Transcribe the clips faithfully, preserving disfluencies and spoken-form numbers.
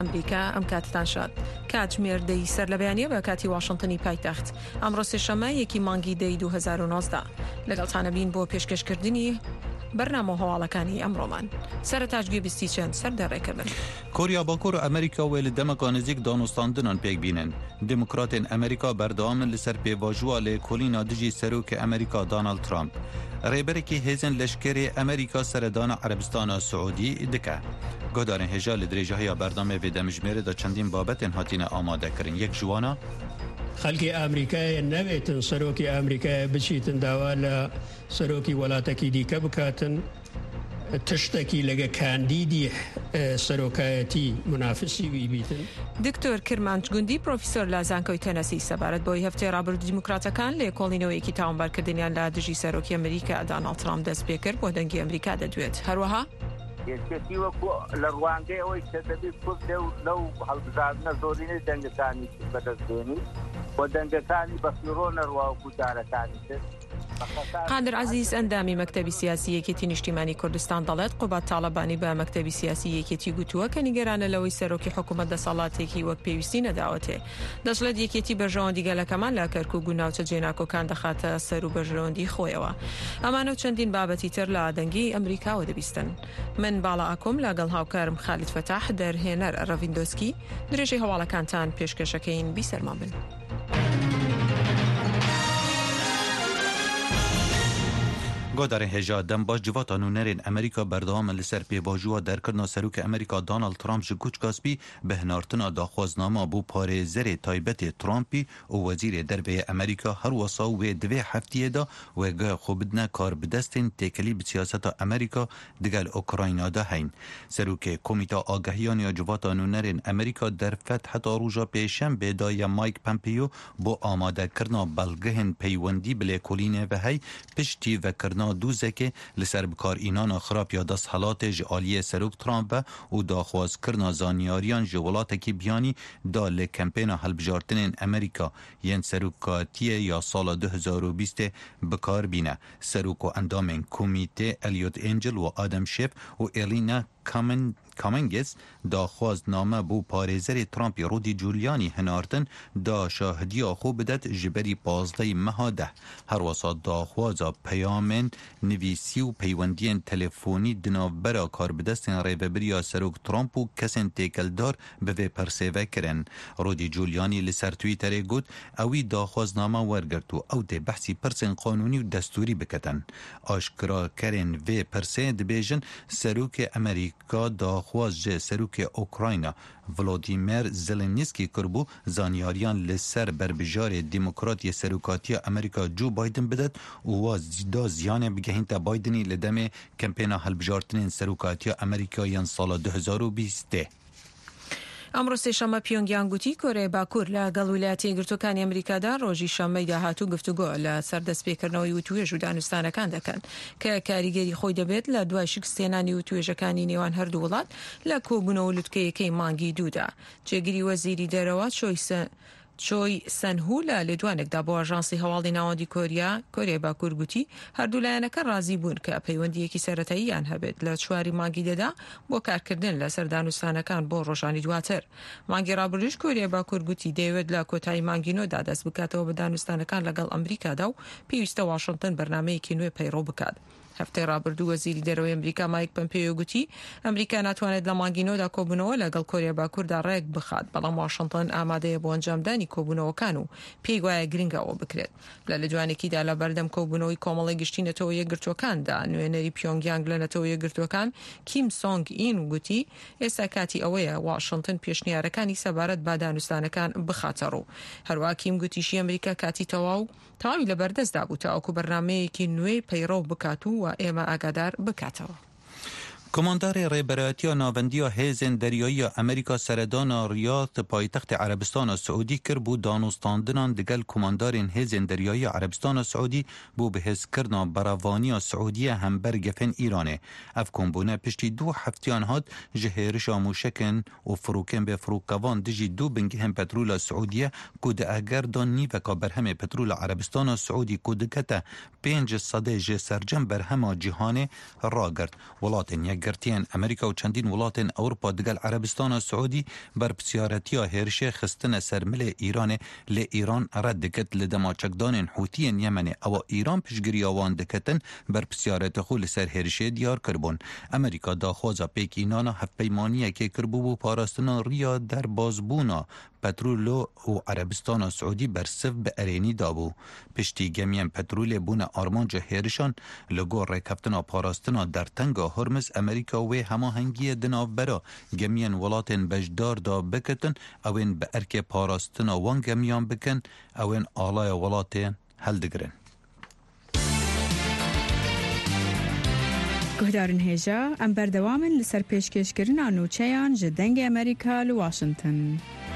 ئەمریکا ئەم کاتتان شاد کاتژمێر دەی سەر لە بەیانیە بە کاتی واشنتنی پایتەخت ئەمڕۆ سێشەممە یەکی مانگی دەی دوو هەزار و نۆزدە لەگەڵتانە بین بۆ پێشکەشکردنی بەرنامە هەواڵەکانی ئەمڕۆمان سەرەتاژگوێ بیستی چەند سەردەڕێکە بن. کوریا باکوور ئەمریکا وێ لە دەمەکە نزیک دانوستاندنان پێک بینن. دموکراتên ئەمریکا بەردەوامن لەسەر پێواژووە لێکۆلîna dijî serokê ئەمریکا Donald Trump. Rêberekî hêzên leşkerê ئەمریکا seredana Erebistana Siûdî dike. Guhdarên hêja li dirêjehiya berdamê vê demijmêrê de çendîn babetên hatîne amadekirin. Yek ji wan e خەڵکی ئامریکایە نەوێتن سەرۆکی ئامریکایە بچیتن داوا لە سەرۆکی وڵاتێکی دیکە بکاتن تشتێکی لەگە کاندیدی سەرۆکایەتی منافسی بیبیتن. دکتۆر کرمانج گوندی پرۆفیسۆر لە زانکۆی تەنەسی سەبارەت بۆی هەفتەی ڕابردوو دیموکراتەکان لە کۆڵینەوەیەکی تاوانبارکردنیان لە دژی سەرۆکی ئەمریکا دۆناڵد ترامپ دەست پێ کرد بۆ دەنگی ئەمریکا دەدوێت. هەروەها یەکێتی وەکو لە ڕوانگەی ئەوەی دەبێت کورد لەو هەڵبژاردنە زۆرینەی دەنگەکانی بەدەستێنی بۆ دەنگەکانی بەفیڕۆ نەڕواوەکو جارەکانی تر. قادر عزیز ئەندامی مەکتەبی سیاسی یەکێتی نیشتیمانی کوردستان دەڵێت قوبات تاڵەبانی بە مەکتەبی سیاسی یەکێتی گوتووە کە نیگەرانە لەوەی سەرۆکی حکوومەت دەسەڵاتێکی وەک پێویستی نەداوەتێ. دەژڵێت یەکێتی بەرژەوەندی گەلەکەمان لە کەرکووک و ناوچە جێناکۆکان دەخاتە سەر و بەژەوەندی خۆیەوە. ئەمانە و چەندین بابەتی تر لە دەنگی ئەمریکاوە دەبیستن. من باڵا ئاکۆم لەگەڵ هاوکارم خالید فەتاح دەرهێنەر ڕەڤیندۆسکی درێژەی هەواڵەکانتان پێشکەشەکەین بیسەرمان بن. گۆدارên hêja dembaş civata nûnerên Amerîka berdewam li ser pêvajoya derkirina serokê Amerîka Donald Trump ji Kuçkasbî bi hinartina daxwaznama bû parêzerê taybetê Trumpî û wezîrê derveyê Amerîka her wesa wê divê heftiyê da wêgeha xwe bidine karbidestên têkelî bi siyaseta Amerîka digel Ukrayna de heyn. Serokê Komîta Agahiyaniya Civata Nûnerên Amerîka derfet heta rûja pêşembê da ya Mike Pompeo bû amadekirina belgehên peywendî bi lêkolînê ve hey piştî vekirina دوزکه لسر بکار اینان خراب یا دست حالات جعالی سروک ترامپ و داخواز کرنا زانیاریان جوالات کی بیانی دا لکمپین هلبجارتن امریکا ین سروکاتی یا سال دو هزار و بیست بکار بینه. سروک و اندام کمیته الیوت انجل و آدم شیف و ایلینا کامن کامنگز داخواز نامه بو پارێزەری ترامپی رودی جولیانی هناردن دا شاهدی آخو بدد جبری پازده مهاده. هر وسا داخوازا پیامن نویسی و پیوندین تلفونی دنابرا کار بدستن ریوبریا سروک ترامپ و کسین تیکلدار به وی پرسیوه کرن. رودی جولیانی لسر تویتر گود اوی داخواز نامه ورگرد و او ده بحثی پرسن قانونی و دستوری بکتن. آشکرا کرن وی پرسه دبیجن سروک امریکا داخواز خواز جه سروک اوکراینا ولادیمیر زلنسکی کربو زانیاریان لسر بربجار دموکراتی سروکاتی امریکا جو بایدن بدد و واز دا زیان بگهین تا بایدنی لدم کمپینا هلبجارتنین سروکاتی امریکا ین سال دو هزار و بیست. ئەمڕۆ سێشەممە پیۆنگیان گوتی کۆرەی باکوور لە گەڵ ویلایەتە یەکگرتووەکانی ئەمریکادا ڕۆژی شەممەی داهاتوو گفتوگۆ لە سەر دەستپێکردنەوەی وتوێژ و دانوستانەکان دەکەن کە کاریگەری خۆی دەبێت لە دوای شکستێنانی وتوێژەکانی نێوان هەردوو وڵات لە کۆبوونەوە لوتکەیەکەی مانگی دوودا. جێگیری وەزیری دەرەوە چۆی چۆی سەنهوو لە لێدوانێکدا بۆ ئاژانسی هەواڵی ناوەندی کۆریا کۆریای باکوور گوتی هەردوو لایەنەکە ڕازی بوون کە پەیوەندیەکی سەرەتاییان هەبێت لە چواری مانگی دەدا بۆ کارکردن لەسەر دانوستانەکان بۆ ڕۆژانی دواتر. مانگی ڕابردووش کۆریای باکوور گوتی دەیەوێت لە کۆتایی مانگینۆدا دەست بکاتەوە بە دانوستانەکان لەگەڵ ئەمریکادا و پێویستە واشنتن بەرنامەیەکی نوێ پەیڕۆ بکات. هەفتەی ڕابردوو وەزیری دەرەوەی ئەمریکا مایک پۆمپیۆ گوتی ئەمریکا ناتوانێت لە مانگینۆدا کۆبوونەوە لەگەڵ کۆریا باکووردا ڕێک بخات بەڵام واشنتن ئامادەیە بۆ ئەنجامدانی کۆبوونەوەکان و پێی وایە گرنگەوە بکرێت. لە لەدوانێکیدا لە بەردەم کۆبوونەوەی کۆمەڵی گشتی نەتەوە یەکگرتووەکاندا نوێنەری پیۆنگیانگ لە نەتەوە یەکگرتووەکان کیم سۆنگ ئین گوتی ئێستا کاتی ئەوەیە واشنتن پێشنیارەکانی سەبارەت با دانوستانەکان بخاتە ڕوو. هەروە کیم گوتیشی ئەمریکا کاتی تەواو تەواوی لە بەردەستدا بوو تا ئەوکو بەرنامەیەکی نوێی پەیڕۆ بکات و ئێمە ئاگادار بکاتەوە. کماندار ریبراتیا ناوندیا هیزن دریایی امریکا سردان ریاض پایتخت عربستان سعودی کر بو دانوستاندنان دگل کماندارین هیزن دریایی عربستان سعودی بو به هز کرنا براوانی سعودی همبرگفن ایرانه. اف کمبونه پشتی دو هفتیان هاد جهیرش موشکن و فروکن به فروکوان دجی دو بنگه هم پترول سعودیه کود اگر دان نیوکا برهم پترول عربستان سعودی کودکتا پنج صده جه سرجم برهم جهان را گرد. ولاتن یک گرتیان امریکا و چندین ولاتین اروپا دگل عربستان سعودی بر پسیارتیا هرشه خستن سرمل ایران ل ایران رد دکت لدما چکدان حوتین یمن او ایران پشگری آوان دکتن بر پسیارت خول سر هرشه دیار کربون. امریکا دا خوزا پیک اینانا هف پیمانیه که کربو بو پاراستنا ریا در بازبونا پترولو و عربستان سعودی بر صف به ارینی دابو. پشتی گمیم پترول بون آرمانج هرشان لگو رکفتنا پاراستنا در تنگا هرمز امریکا و هماهنگی دناف برا گمین ولاتن بجدار دا بکتن اوین به ارک پاراستنا وان گمیان بکن اوین آلای ولاتن هل دگرن. گهدارن هیجا ام بردوامن لسر پیشکش کرن آنوچیان جدنگ امریکا لواشنطن.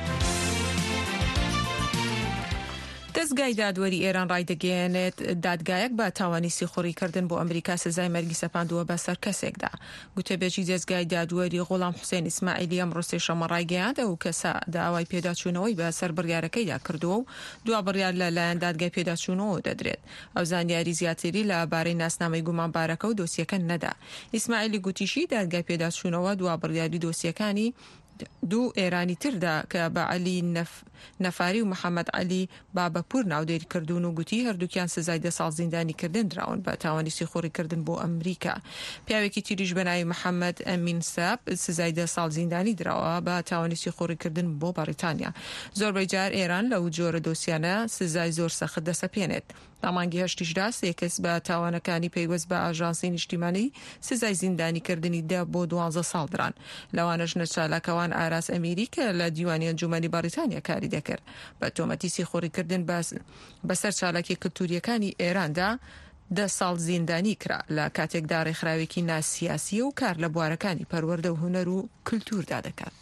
دەستگای دادوەری ئێران ڕایدەگەیەنێت دادگایەک بە تاوانی سیخۆڕیکردن بۆ ئەمریکا سزای مەرگی سەپاندووە بەسەر کەسێکدا. گوتەبێژی دەستگای دادوەری غوڵام حوسێن ئیسماعیلی ئەمڕۆ سێشەممە ڕایگەیاند ئەو کەسە داوای پێداچوونەوەی بەسەر بڕیارەکەیدا کردووە و دوا بڕیار لەلایەن دادگای پێداچوونەوە دەدرێت. ئەو زانیاری زیاتری لەبارەی ناسنامەی گومانبارەکە و دۆسیەکە نەدا. ئیسماعیلی گوتیشی دادگای پێداچوونەوە دوا بڕیاری دۆسیەکانی دوو ئێرانی تردا کە بە عەلی نەف... نەفاری و محەممەد عەلی بابەپور ناودێری کردوون و گوتی هەردووکیان سزای دە ساڵ زیندانی کردن دراون بە تاوانی سیخۆڕیکردن بۆ ئەمریکا. پیاوێکی تریش بەناوی محەممەد ئەمین ساب سزای دە ساڵ زیندانی دراوە بە تاوانی سیخۆڕیکردن بۆ بەریتانیا. زۆربەی جار ئێران لەو جۆرە دۆسیانە سزای زۆر سەخت دەسەپێنێت. تامانگی هەشتیشدا سێ کەس بە تاوانەکانی پەیوەست بە ئاژانسی نیشتیمانی سزای زیندانیکردنی دا بۆ دوانزە ساڵ دران. لەوانەش نەچالاکەوان ئاراس ئەمیری کە لە دیوانی ئەنجومەنی بەریتانیا کاری دەکرد بە تۆمەتی سیخۆڕیکردن بەسەر چالاکی کلتوریەکانی ئێراندا دە ساڵ زیندانی کرا لە کاتێکدا ڕێکخراوێکی ناسیاسیە و کار لە بوارەکانی پەروەردە و هونەر و کلتوردا دەکات.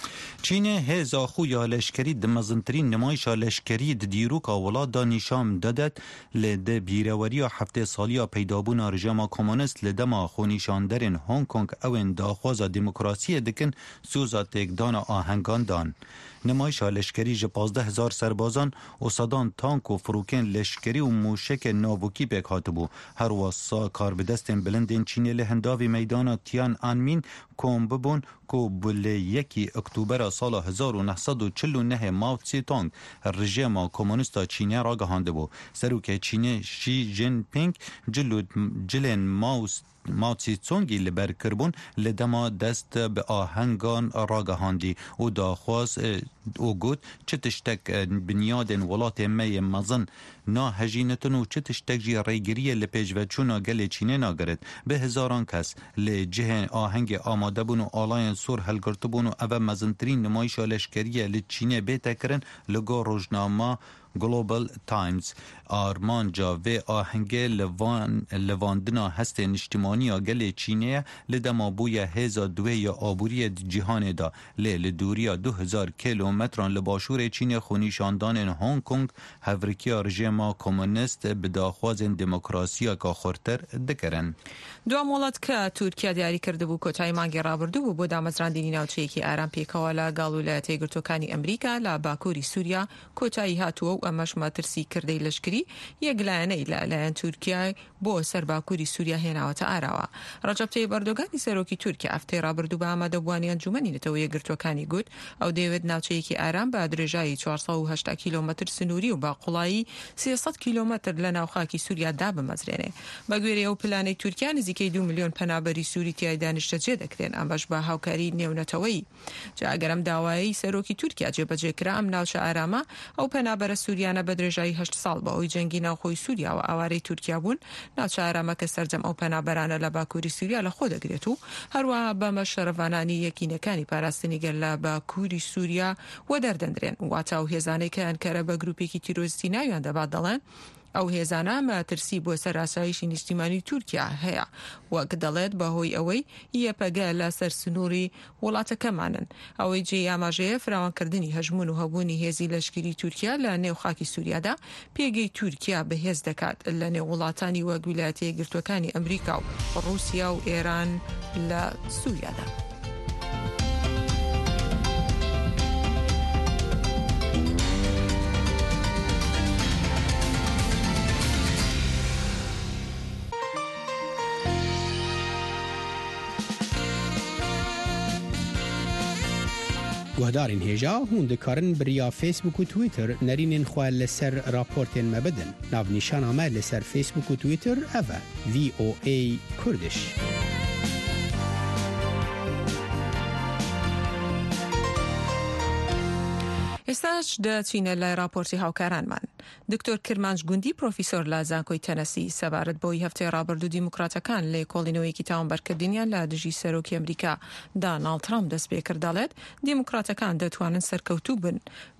چین هزا خویا لشکری دمزنترین نمایش لشکری دیروکا ولاد دا نشان دادد لده بیروری هفته سالیا پیدابون رژیم کمونیست لدما خونیشاندرین هنگ کنگ اوین داخواز دموکراسی دکن سوزا تکدان آهنگان دان. نمایش لشکری جه پازده هزار سربازان و صدان تانک و فروکن لشکری و موشک ناوکی پیک هاتبو. هر واسا کار به دستن بلندین چینی لهنداوی میدان تیان آنمین کم ببون که بله یکی اکتوبر سال هزار و نهصد و چهل و نه ماو تسی تانگ رژیم کمونیستا چینی را گهانده بو. سروک چینی شی جین پینگ جلو جلن ماوست ماوتسی چونگی لبر کربون لدما دست به آهنگان راگهاندی و داخواست او گود چه تشتک بنیادن ولات می مزن نا هجینتن و چه تشتک جی ریگیری لپیج و چونا گل چینه ناگرد به هزاران کس لجه آهنگ آماده بون و آلاین سور هلگرت بون و او مزنترین نمایش لشکریه لچینه بیتا کرن لگو روزنامه گلوبال تایمز آرمانجا و آهنگ لوان لواندنا هست نشتیمانی گل چینه لدما بوی هزا دوی یا آبوری جهان دا ل دوری دو هزار کیلومتران لباشور چین خونیشاندان هنگ کنگ هفرکیا رژیم کمونیست به داخواز دموکراسی که خورتر دکرن. دو مولات که تورکیا دیاری کرده بو کتای مانگی رابردو بو بو دامزراندینی ناوچەیەکی ئارام پێکەوە لە گاڵوولایەتە یەکگرتووەکانی ئەمریکا لە باکووری سووریا کۆتایی هاتووە و ئەمەش مەترسی کردەی لەشکری یەکلایەنەی لەلایەن تورکیا بۆ سەر باکووری سووریا هێناوەتە ئاراوە. ڕەجەب تەیب ئەردۆغانی سەرۆکی تورکیا ئەفتەی رابردوو بە ئامادەبوانی ئەنجومەنی نەتەوە یەکگرتووەکانی گوت ئەو دەیەوێت ناوچەیەکی ئارام بە درێژایی چوارسەد و هەشتا کیلۆمەتر سنووری و باقوڵایی سێسەد کیلۆمەتر لە ناوخاکی سووریا بمەزرێنێ. بە گوێرەی ئەو پلانەی تورکیا نزیکەی دو میلیۆن پەنابەری سووری تیایدا نیشتەجێ دەکرێن ئەمەش بە هاوکاری نێونەتەوەی. جا ئەگەرم داوایی سەرۆکی تورکیا جێبەجێکرا ئەم ناوچە ئارامە ئەو پەنابەرە سووریانە بە درێژایی هەشت ساڵ بە ئەوی جەنگی ناوخۆی سووریا و ئاوارەی تورکیا بوون ناوچە ئارامەکە سەرجەم ئەو پەنابەرانە لە باکووری سووریا لە خۆ دەگرێت و هەروەها بەمە شەرەفانانی یەکینەکانی پاراستنی گەل لە باکووری سووریا و دەردەندرێن. واتە ئەو هێزانەی کە ئەنکەرە بە گروپێکی تیرۆریستی ناویان دەبات دەڵێن ئەو هێزانە مەترسی بۆ سەر ئاسایشی نیشتیمانی تورکیا هەیە وەک دەڵێت بەهۆی ئەوەی یەپەگە لە سەر سنووری وڵاتەکەمانن. ئەوەی جێ ئاماژەیە فراوانکردنی هەژمون و هەبوونی هێزی لەشکری تورکیا لە نێو خاکی سووریادا پێگەی تورکیا بەهێز دەکات لە نێو وڵاتانی وەک ویلایەتە یەکگرتووەکانی ئەمریکا و ڕووسیا و ئێران لە سووریادا. گهدارین هێژا هون دکارن بریا فیسبوک و تویتر نرینین خواه لسر راپورتین مبدن. ناو نیشان آمد لسر فیسبوک و تویتر اوه وی او ای کردش. ئێستاش دەچینە لای راپۆرتی هاوکارانمان. دکتۆر کرمانج گوندی پرۆفیسۆر لە زانکۆی تەنەسی سەبارەت بۆی هەفتەی ڕابردوو دیموکراتەکان لە کۆڵینەوەیەکی تاوانبەرکردنیان لە دژی سەرۆکی ئەمریکا داناڵد ترامپ دەست پێ کرد دەڵێت دیموکراتەکان دەتوانن سەرکەوتوو بن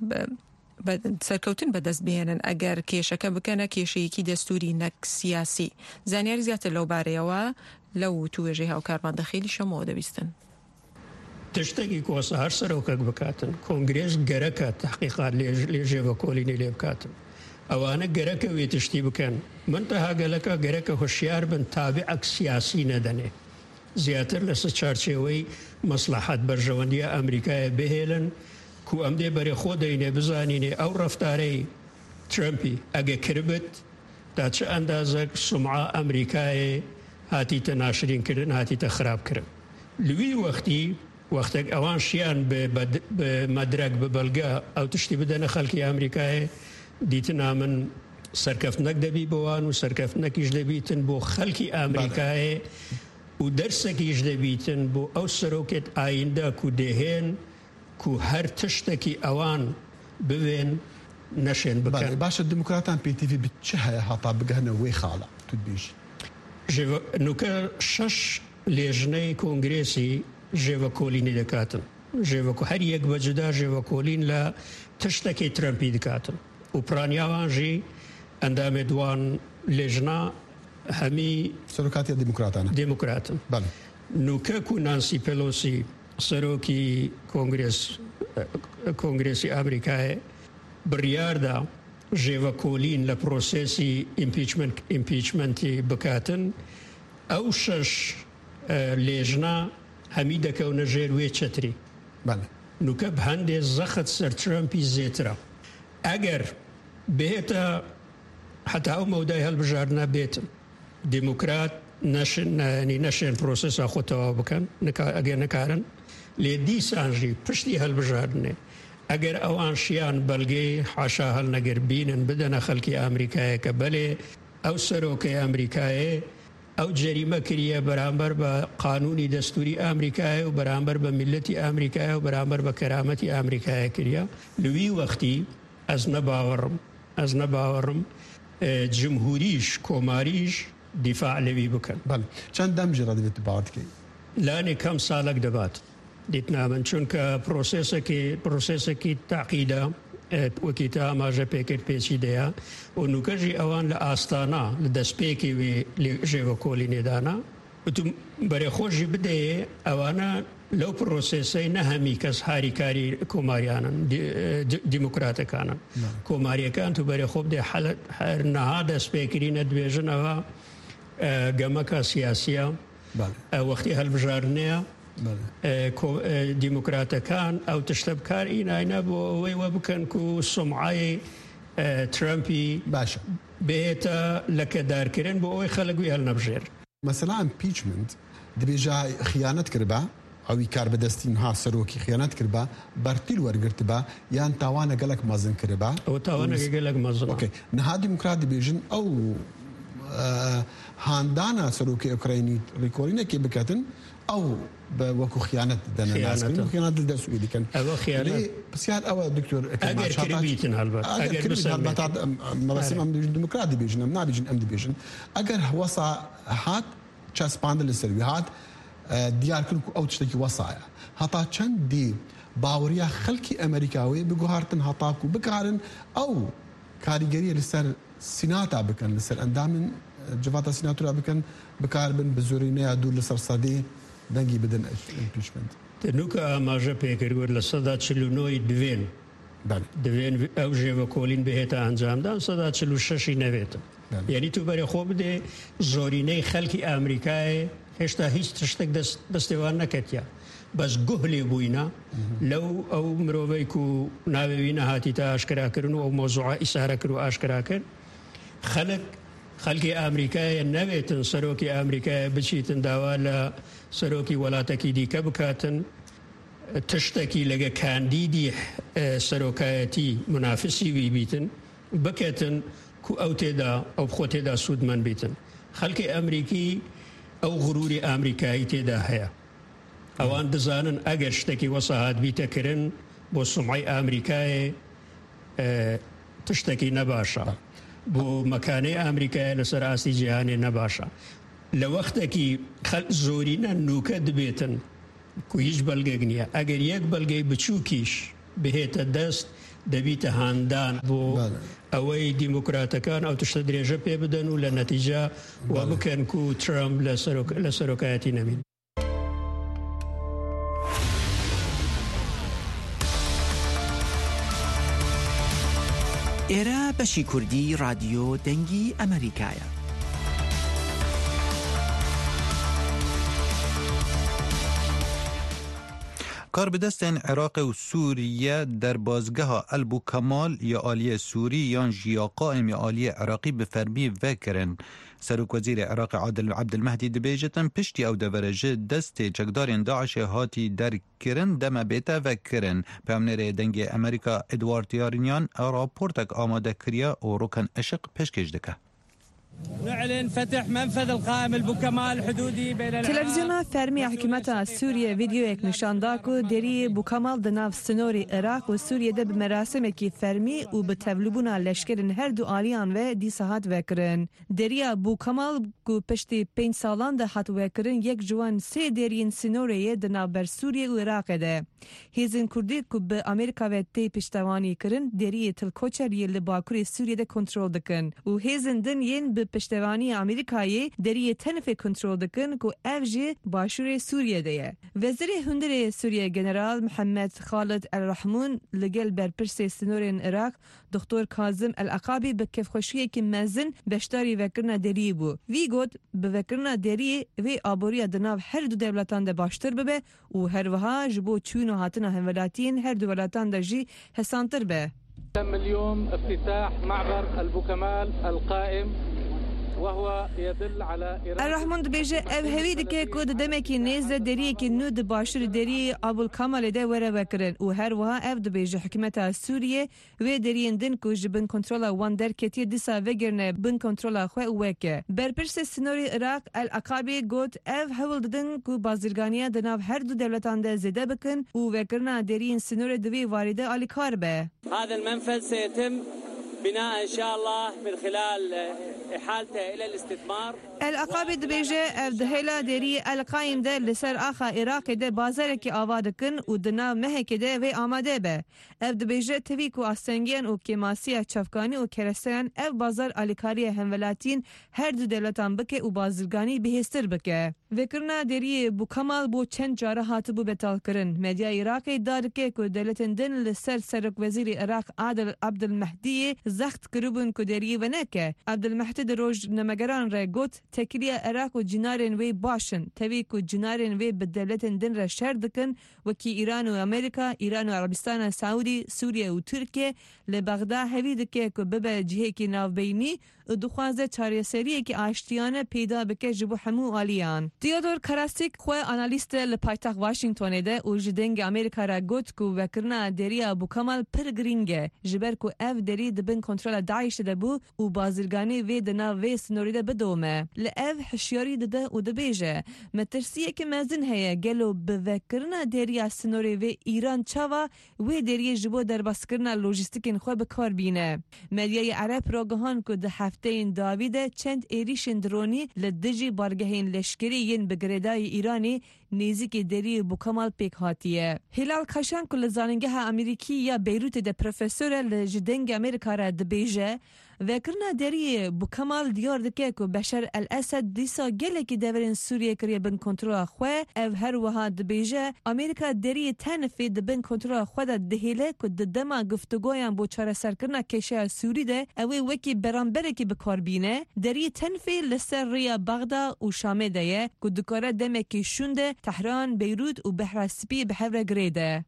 سەرکەوتن بەدەست بهێنن ئەگەر کێشەکە بکەنە کێشەیەکی دەستوری نەک سیاسی. زانیاری زیاتر لەو بارەیەوە لەو توێژەی هاوکارمان دەخیلی شەمەوە دەبیستن. تشتێکی کۆسە هەر سەرۆکەک بکاتن کۆنگرێس گەرەکە تحقیقات لێژێوە کۆلینی لێ بکاتن ئەوانە گەرەکە وێ تشتی بکەن منتەها گەلەکە گەرەکە هۆشیار بن تابعەک سیاسی نەدەنێ زیاتر لەسەر چارچێوەی مەسلحەت بەرژەوەندیە ئەمریکایە بهێلن کو ئەم دێ بەرێ خۆ دەینێ بزانینێ ئەو ڕەفتارەی ترامپی ئەگە کردبت تا چه ئەندازەک سومعە ئەمریکایە هاتیتە ناشرینکردن هاتیتە خراپکردن لوی وەختی وەختێک ئەوان شیان بە مەدرەک بە بەڵگە ئەو تشتی بدەنە خەڵکی ئەمریکایە دیتنا من سەرکەفتنەک دەبی بۆوان و سەرکەفتنەکیش دەبیتن بۆ خەڵکی ئەمریکایە و دەرسێکیش دەبیتن بۆ ئەو سەرۆکێت ئایندە کو دێهێن کو هەر تشتێکی ئەوان بوێن نەشێن بکەن. باشە دموکراتان پێتیڤی بچ هەیە هەتا بگەنە وێ خاڵە تو بیش نوکە شەش لێژنەی کۆنگرێسی ژێوە کۆلینی دەکاتن ژێوە هەر یەک بەجدا ژێوە کۆلین لە تشتێکی ترامپی دەکاتن و پرانیاوانژی ئەندامێ دوان لێژنا هەمی سەرۆکاتی دیموکراتانە دیموکراتن نوکەک و نانسی پێلۆسی سەرۆکی کۆنگرێس کۆنگرێسی ئەمریکایە بڕیاردا ژێوە کۆلین لە پرۆسێسی ئیمپیچمنتی بکاتن ئەو شەش لێژنا هەمی دەکەونە ژێر وێ چەتری نوکە هەندێ زەخت سەر ترامپی زێترە ئەگەر بێتە حتا ئەو مەودای هەڵبژاردنە بێتن دیموکرات نەشێنانی نەشێن پرۆسێسا خۆتەوا بکەن ئەگەر نەکارن لێ دیسانژی پشتی هەڵبژاردنێ ئەگەر ئەوان شیان بەڵگەی حاشا هەڵنەگەر بینن بدەنە خەڵکی ئەمریکایە کە بەلێ ئەو سەرۆکەی ئەمریکایە ئەو جەریمە کریە بەرامبەر بە قانونی دەستوری ئەمریکایە و بەرامبەر بە میلەتی ئەمریکایە و بەرامبەر بە کەرامەتی ئەمریکایە کریە لوی وەختی ئەز نەباوەڕم ئەز نەباوەڕم جمهوریش کۆماریش دیفاع لەوی بکەن چەند دەمژێرا دەبێت باوەڕکەی لانێ کەم ساڵک دەبات دیتنا من چونکە پرۆسێسێکی پرۆسێسێکی تاقیدا وەکی تا ئاماژە پێکرد پێچیدەیە و نوکەژی ئەوان لە ئاستانە لە دەستپێکی وێ ژێوە کۆلینێدانا وتم بەرێ خۆشی بدەیە ئەوانە لەو پرۆسێسەی نەهەمی کەس هاریکاری کۆماریانن دیموکراتەکانن کۆماریەکان تو بەرێ خۆ بدێ هەر نەها دەستپێکرینە دوێژنەوە گەمەکە سیاسیە وەختی هەڵبژاردنەیە دیموکراتەکان ئەو تشتە بکار ئیناینە بۆ ئەوەی وە بکەن و سومعای ترامپی باشە بێتە لەکەدارکردن بۆ ئەوەی خەڵکوی هەڵنەبژێر مەسەلا ئیمپیچمنت دەبێژە خیانەت کردبا ئەوی کار بەدەستی ها سەرۆکی خیانەت کردبا بەرتیل وەرگرتبا یان تاوانە گەلک مەزن کردبا ئەو تاوانە گەلک مەزن نەها دیموکرات دەبێژن ئەو هاندانە سەرۆکی ئوکراینی ڕێکۆڵینێکی بکاتن ئەو بە وەکو خیانەت دەنەناسکردن خیانەت دەسوی دیکەن ئەوە خیانەت پرسیار ئەوە دکتۆر مەبەستم ئەم دیموکرات دەبێژن ئەم نابێژن ئەم دەبێژن ئەگەر وەسا هات چەسپاندە لەسەروی هات دیارکرد و ئەو تشتێکی وەسایە هەتا چەندی باوەڕیا خەڵکی ئەمریکاوی بگوهارتن هەتاک و بکارن ئەو کاریگەریە لەسەر سیناتا بکەن لەسەر ئەندامن جواتە سیناتورا بکەن بکاربن بە زۆرینەیە دوور لەسەر سەدەی دەنگی بدەن ئیمپیچمنت نوکە ئاماژە پێکردوە لە سەدا چل و نۆی دوێن دوێن ئەو ژێوە کۆلین بهێتە ئەنجامدان سەدا چل و شەشی نەوێتە یعنی تو بەرێ خۆ بدێ زۆرینەی خەڵکی ئەمریکایە هێشتا هیچ تشتێک دەستێوان نەکەتیا بەس گوه لێ بووینە لەو ئەو مرۆڤەی و ناوێوی نەهاتی تا ئاشکراکردن و ئەو مۆزوعە ئیسارە کرد و ئاشکرا کرد خەڵک خەڵکی ئەمریکایە نەوێتن سەرۆکی ئەمریکایە بچیتن داوا لە سەرۆکی وڵاتێکی دیکە بکاتن تشتكي لقى كانديدي سروكايتي منافسي بيتن بكتن كو او تدا او خو تدا سود من بيتن خلق امريكي او غروري امريكاي تدا هيا اوان دزانن اگر شتكي وصاهات بيتكرن بو سمعي امريكاي اه تشتكي نباشا بو مكاني امريكاي لسراسي جهاني نباشا لوقتكي خلق زورينا نوكا دبيتن كو هیچ بلگه نیه اگر یک بلگه بچوکیش بهت دست دبیت هاندان بو اوی دیموکراتکان او تشت درجه پی بدن و لنتیجه و بکن کو ترامپ لسروکایتی نمین. ایرا بشی کردی رادیو دنگی امریکایا. کار به دستین عراق و سوریه در بازگاه البو کمال یا آلیه سوری یا جیا قائم یا آلیه عراقی به فرمی وکرن. سروک وزیر عراق عادل عبدالمهدی دبیجتن پشتی او دورجه دست چکدارین داعش هاتی در کرن دم بیتا وکرن. پیامنر دنگ امریکا ادوارد یارینیان راپورتک آماده کریا و روکن اشق پشکش دکه. نعلن فتح منفذ القائم البوكمال الحدودي بين تلفزيون فرمي حكومة سوريا فيديو يك نشان داكو دري بوكمال دناف سنوري عراق و سوريا ده بمراسم كي فرمي و بتولبونا لشكرن هر دو آليان و دي ساعات وكرن. دريا بوكمال کو پشتی پنج سالان ده هات وکرن یک جوان سه درین سنوریه دناف بر سوریه و عراق ده. هیزن کردی کو به امریکا و تی پشتوانی کرن دری تلکوچر یه لباکوری سوریه ده کنترل دکن و هیزن دن ین به پشتوانی امریکایی دری تنفی کنترل دکن کو افجی باشور سوریه ده. وزیر هندر سوریه جنرال محمد خالد الرحمون لگل بر پرس سنورین عراق دکتر کاظم العقابی به کف خوشیه که مزن بشتاری وکرنا دری بو. وی گود به وکرنا دری و آبوری دناف هر دو دولتان ده باشتر ببه و هر وها جبو چون و هاتنا همولاتین هر دو دولتان ده جی حسانتر به. تم اليوم افتتاح معبر البوكمال القائم وهو يدل على الرحمن دبيجه اف هوي دكه كود دمكي نيزه دري كي نود باشر دري ابو الكمال ده ورا وكرن و هر وها اف دبيجه حكومه سوريا و درين دن كو جبن كنترول وان در كتي دسا وگرن بن كنترول خو وك برپرس سنوري عراق العقابي گوت اف هول دن كو بازرگانيه دناف هر دو دولتان ده زده بكن و وكرنا درين سنوري دوي وارده علي كاربه. هذا المنفذ سيتم بناء إن شاء الله من خلال إحالته إلى الاستثمار. العقابي دبيجه اف دهيلا ديري القايم ده لسر آخا عراق ده بازارك آوادكن و دنا مهك ده و آماده به. اف دبيجه تويك و آستنگين و كماسية چفگاني و كرستان اف بازار آليكاري همولاتين هر دو دولتان بكه و بازرگاني بهستر بكه. وكرنا ديري بو كمال بو چند جاره هاتبو بتال کرن. مديا عراقي داركه كو دولتن دن لسر سرک وزير عراق عادل عبدالمهدي زخت کروبن کو دری و نکه. عبدالمهدی روز نمگران را گوت تکلیه عراق و جنارن وی باشن توی کو جنارن وی به دولتن دن را شر دکن و کی ایران و امریکا ایران و عربستان سعودی سوریه و ترکیه لبغداد هوی دکه کو ببه جهه کی ناوبینی و دخوازه چاره سریه کی آشتیانه پیدا بکه جبو همو آلیان. تیودور کراستیک خواه آنالیست لپایتاق واشنگتون ده و جدنگ امریکا را گوت کو وکرنا دری ابو کمال پر گرینگه جبر کو اف دری دبن کنترل داعش ده بو و بازرگانی وی دنا وی سنوری ده بدومه لأف حشیاری ده و دبیجه مترسیه که مزن هیا گلو بوکرنا دری سنوری وی ایران چاوا وی دری جبو در باسکرنا لوجستیکین خواه بکار بینه. مدیای عرب راگهان که ده هفته این داویده چند ایریشن درونی لدجی بارگهین لشکری ین بگردای ایرانی نیزی که دری بو کمال پیک هاتیه. هلال کشان که لزاننگه امریکی یا بیروت ده پروفسور لجدنگ امریکا را دبیجه وکرنا دری بو کمال دیار دکه که بشار الاسد دیسا گله که دورین سوریه کریه بن کنترول خواه او هر وها دبیجه امریکا دری تنفی دبن کنترول خواه ده دهیله که ددما گفتگویان بو چاره سرکرنا کشه سوری ده اوی وکی برانبره که بکار بینه دری تنفی لسر ریا بغدا و شامه ده که دکاره دمه که شونده تهران بیروت و بحر سپی بحر گریده.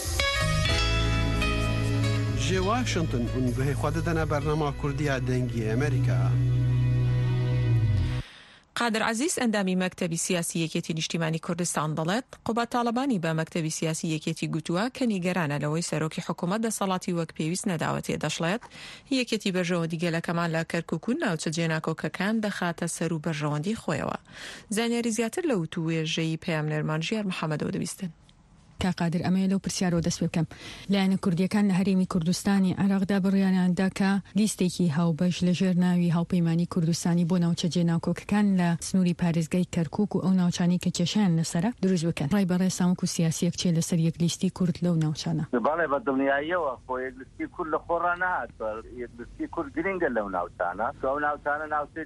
جي واشنطن اون به خود دنا برنامه کردی دنگی امریکا. قادر عزیز ئەندامی مەکتەبی سیاسی یەکێتی نیشتیمانی کوردستان دەڵێت قوبەت تاڵەبانی بە مەکتەبی سیاسی یەکێتی گوتووە کە نیگەرانە لەوەی سەرۆکی حکوومەت دەسەڵاتی وەک پێویست نەداوەتێ. دەشڵێت یەکێتی بەرژەوەندی گەلەکەمان لە کەرکووک و ناوچە جێناکۆکەکان دەخاتە سەر و بەرژەوەندی خۆیەوە. زانیاری زیاتر لە وتوێژەی پەیامنەرمان ژیار محەممەدەوە دەبیستن. کا قادر ئەمەیە لەو پرسیارەوە دەست پێ بکەم لایەنە کوردیەکان لە هەرێمی کوردستانی عێراقدا بڕیانیاندا کە لیستێکی هاوبەش لەژێر ناوی هاوپەیمانی کوردستانی بۆ ناوچە جێناکۆکەکان لە سنووری پارێزگای کەرکووک و ئەو ناوچانی کە کێشیان لەسەرە دروست بکەن. ڕای بەڕێ سامک و سیاسیەک چێ لەسەر یەک لیستی کورد لەو ناوچانە؟ بەڵێ بە دڵنیاییەوە خۆ یەک لیستی کورد لە خۆڕا نەهات، یەک لیستی کورد گرنگە لەو ناوچانە کە ئەو ناوچانە ناوچە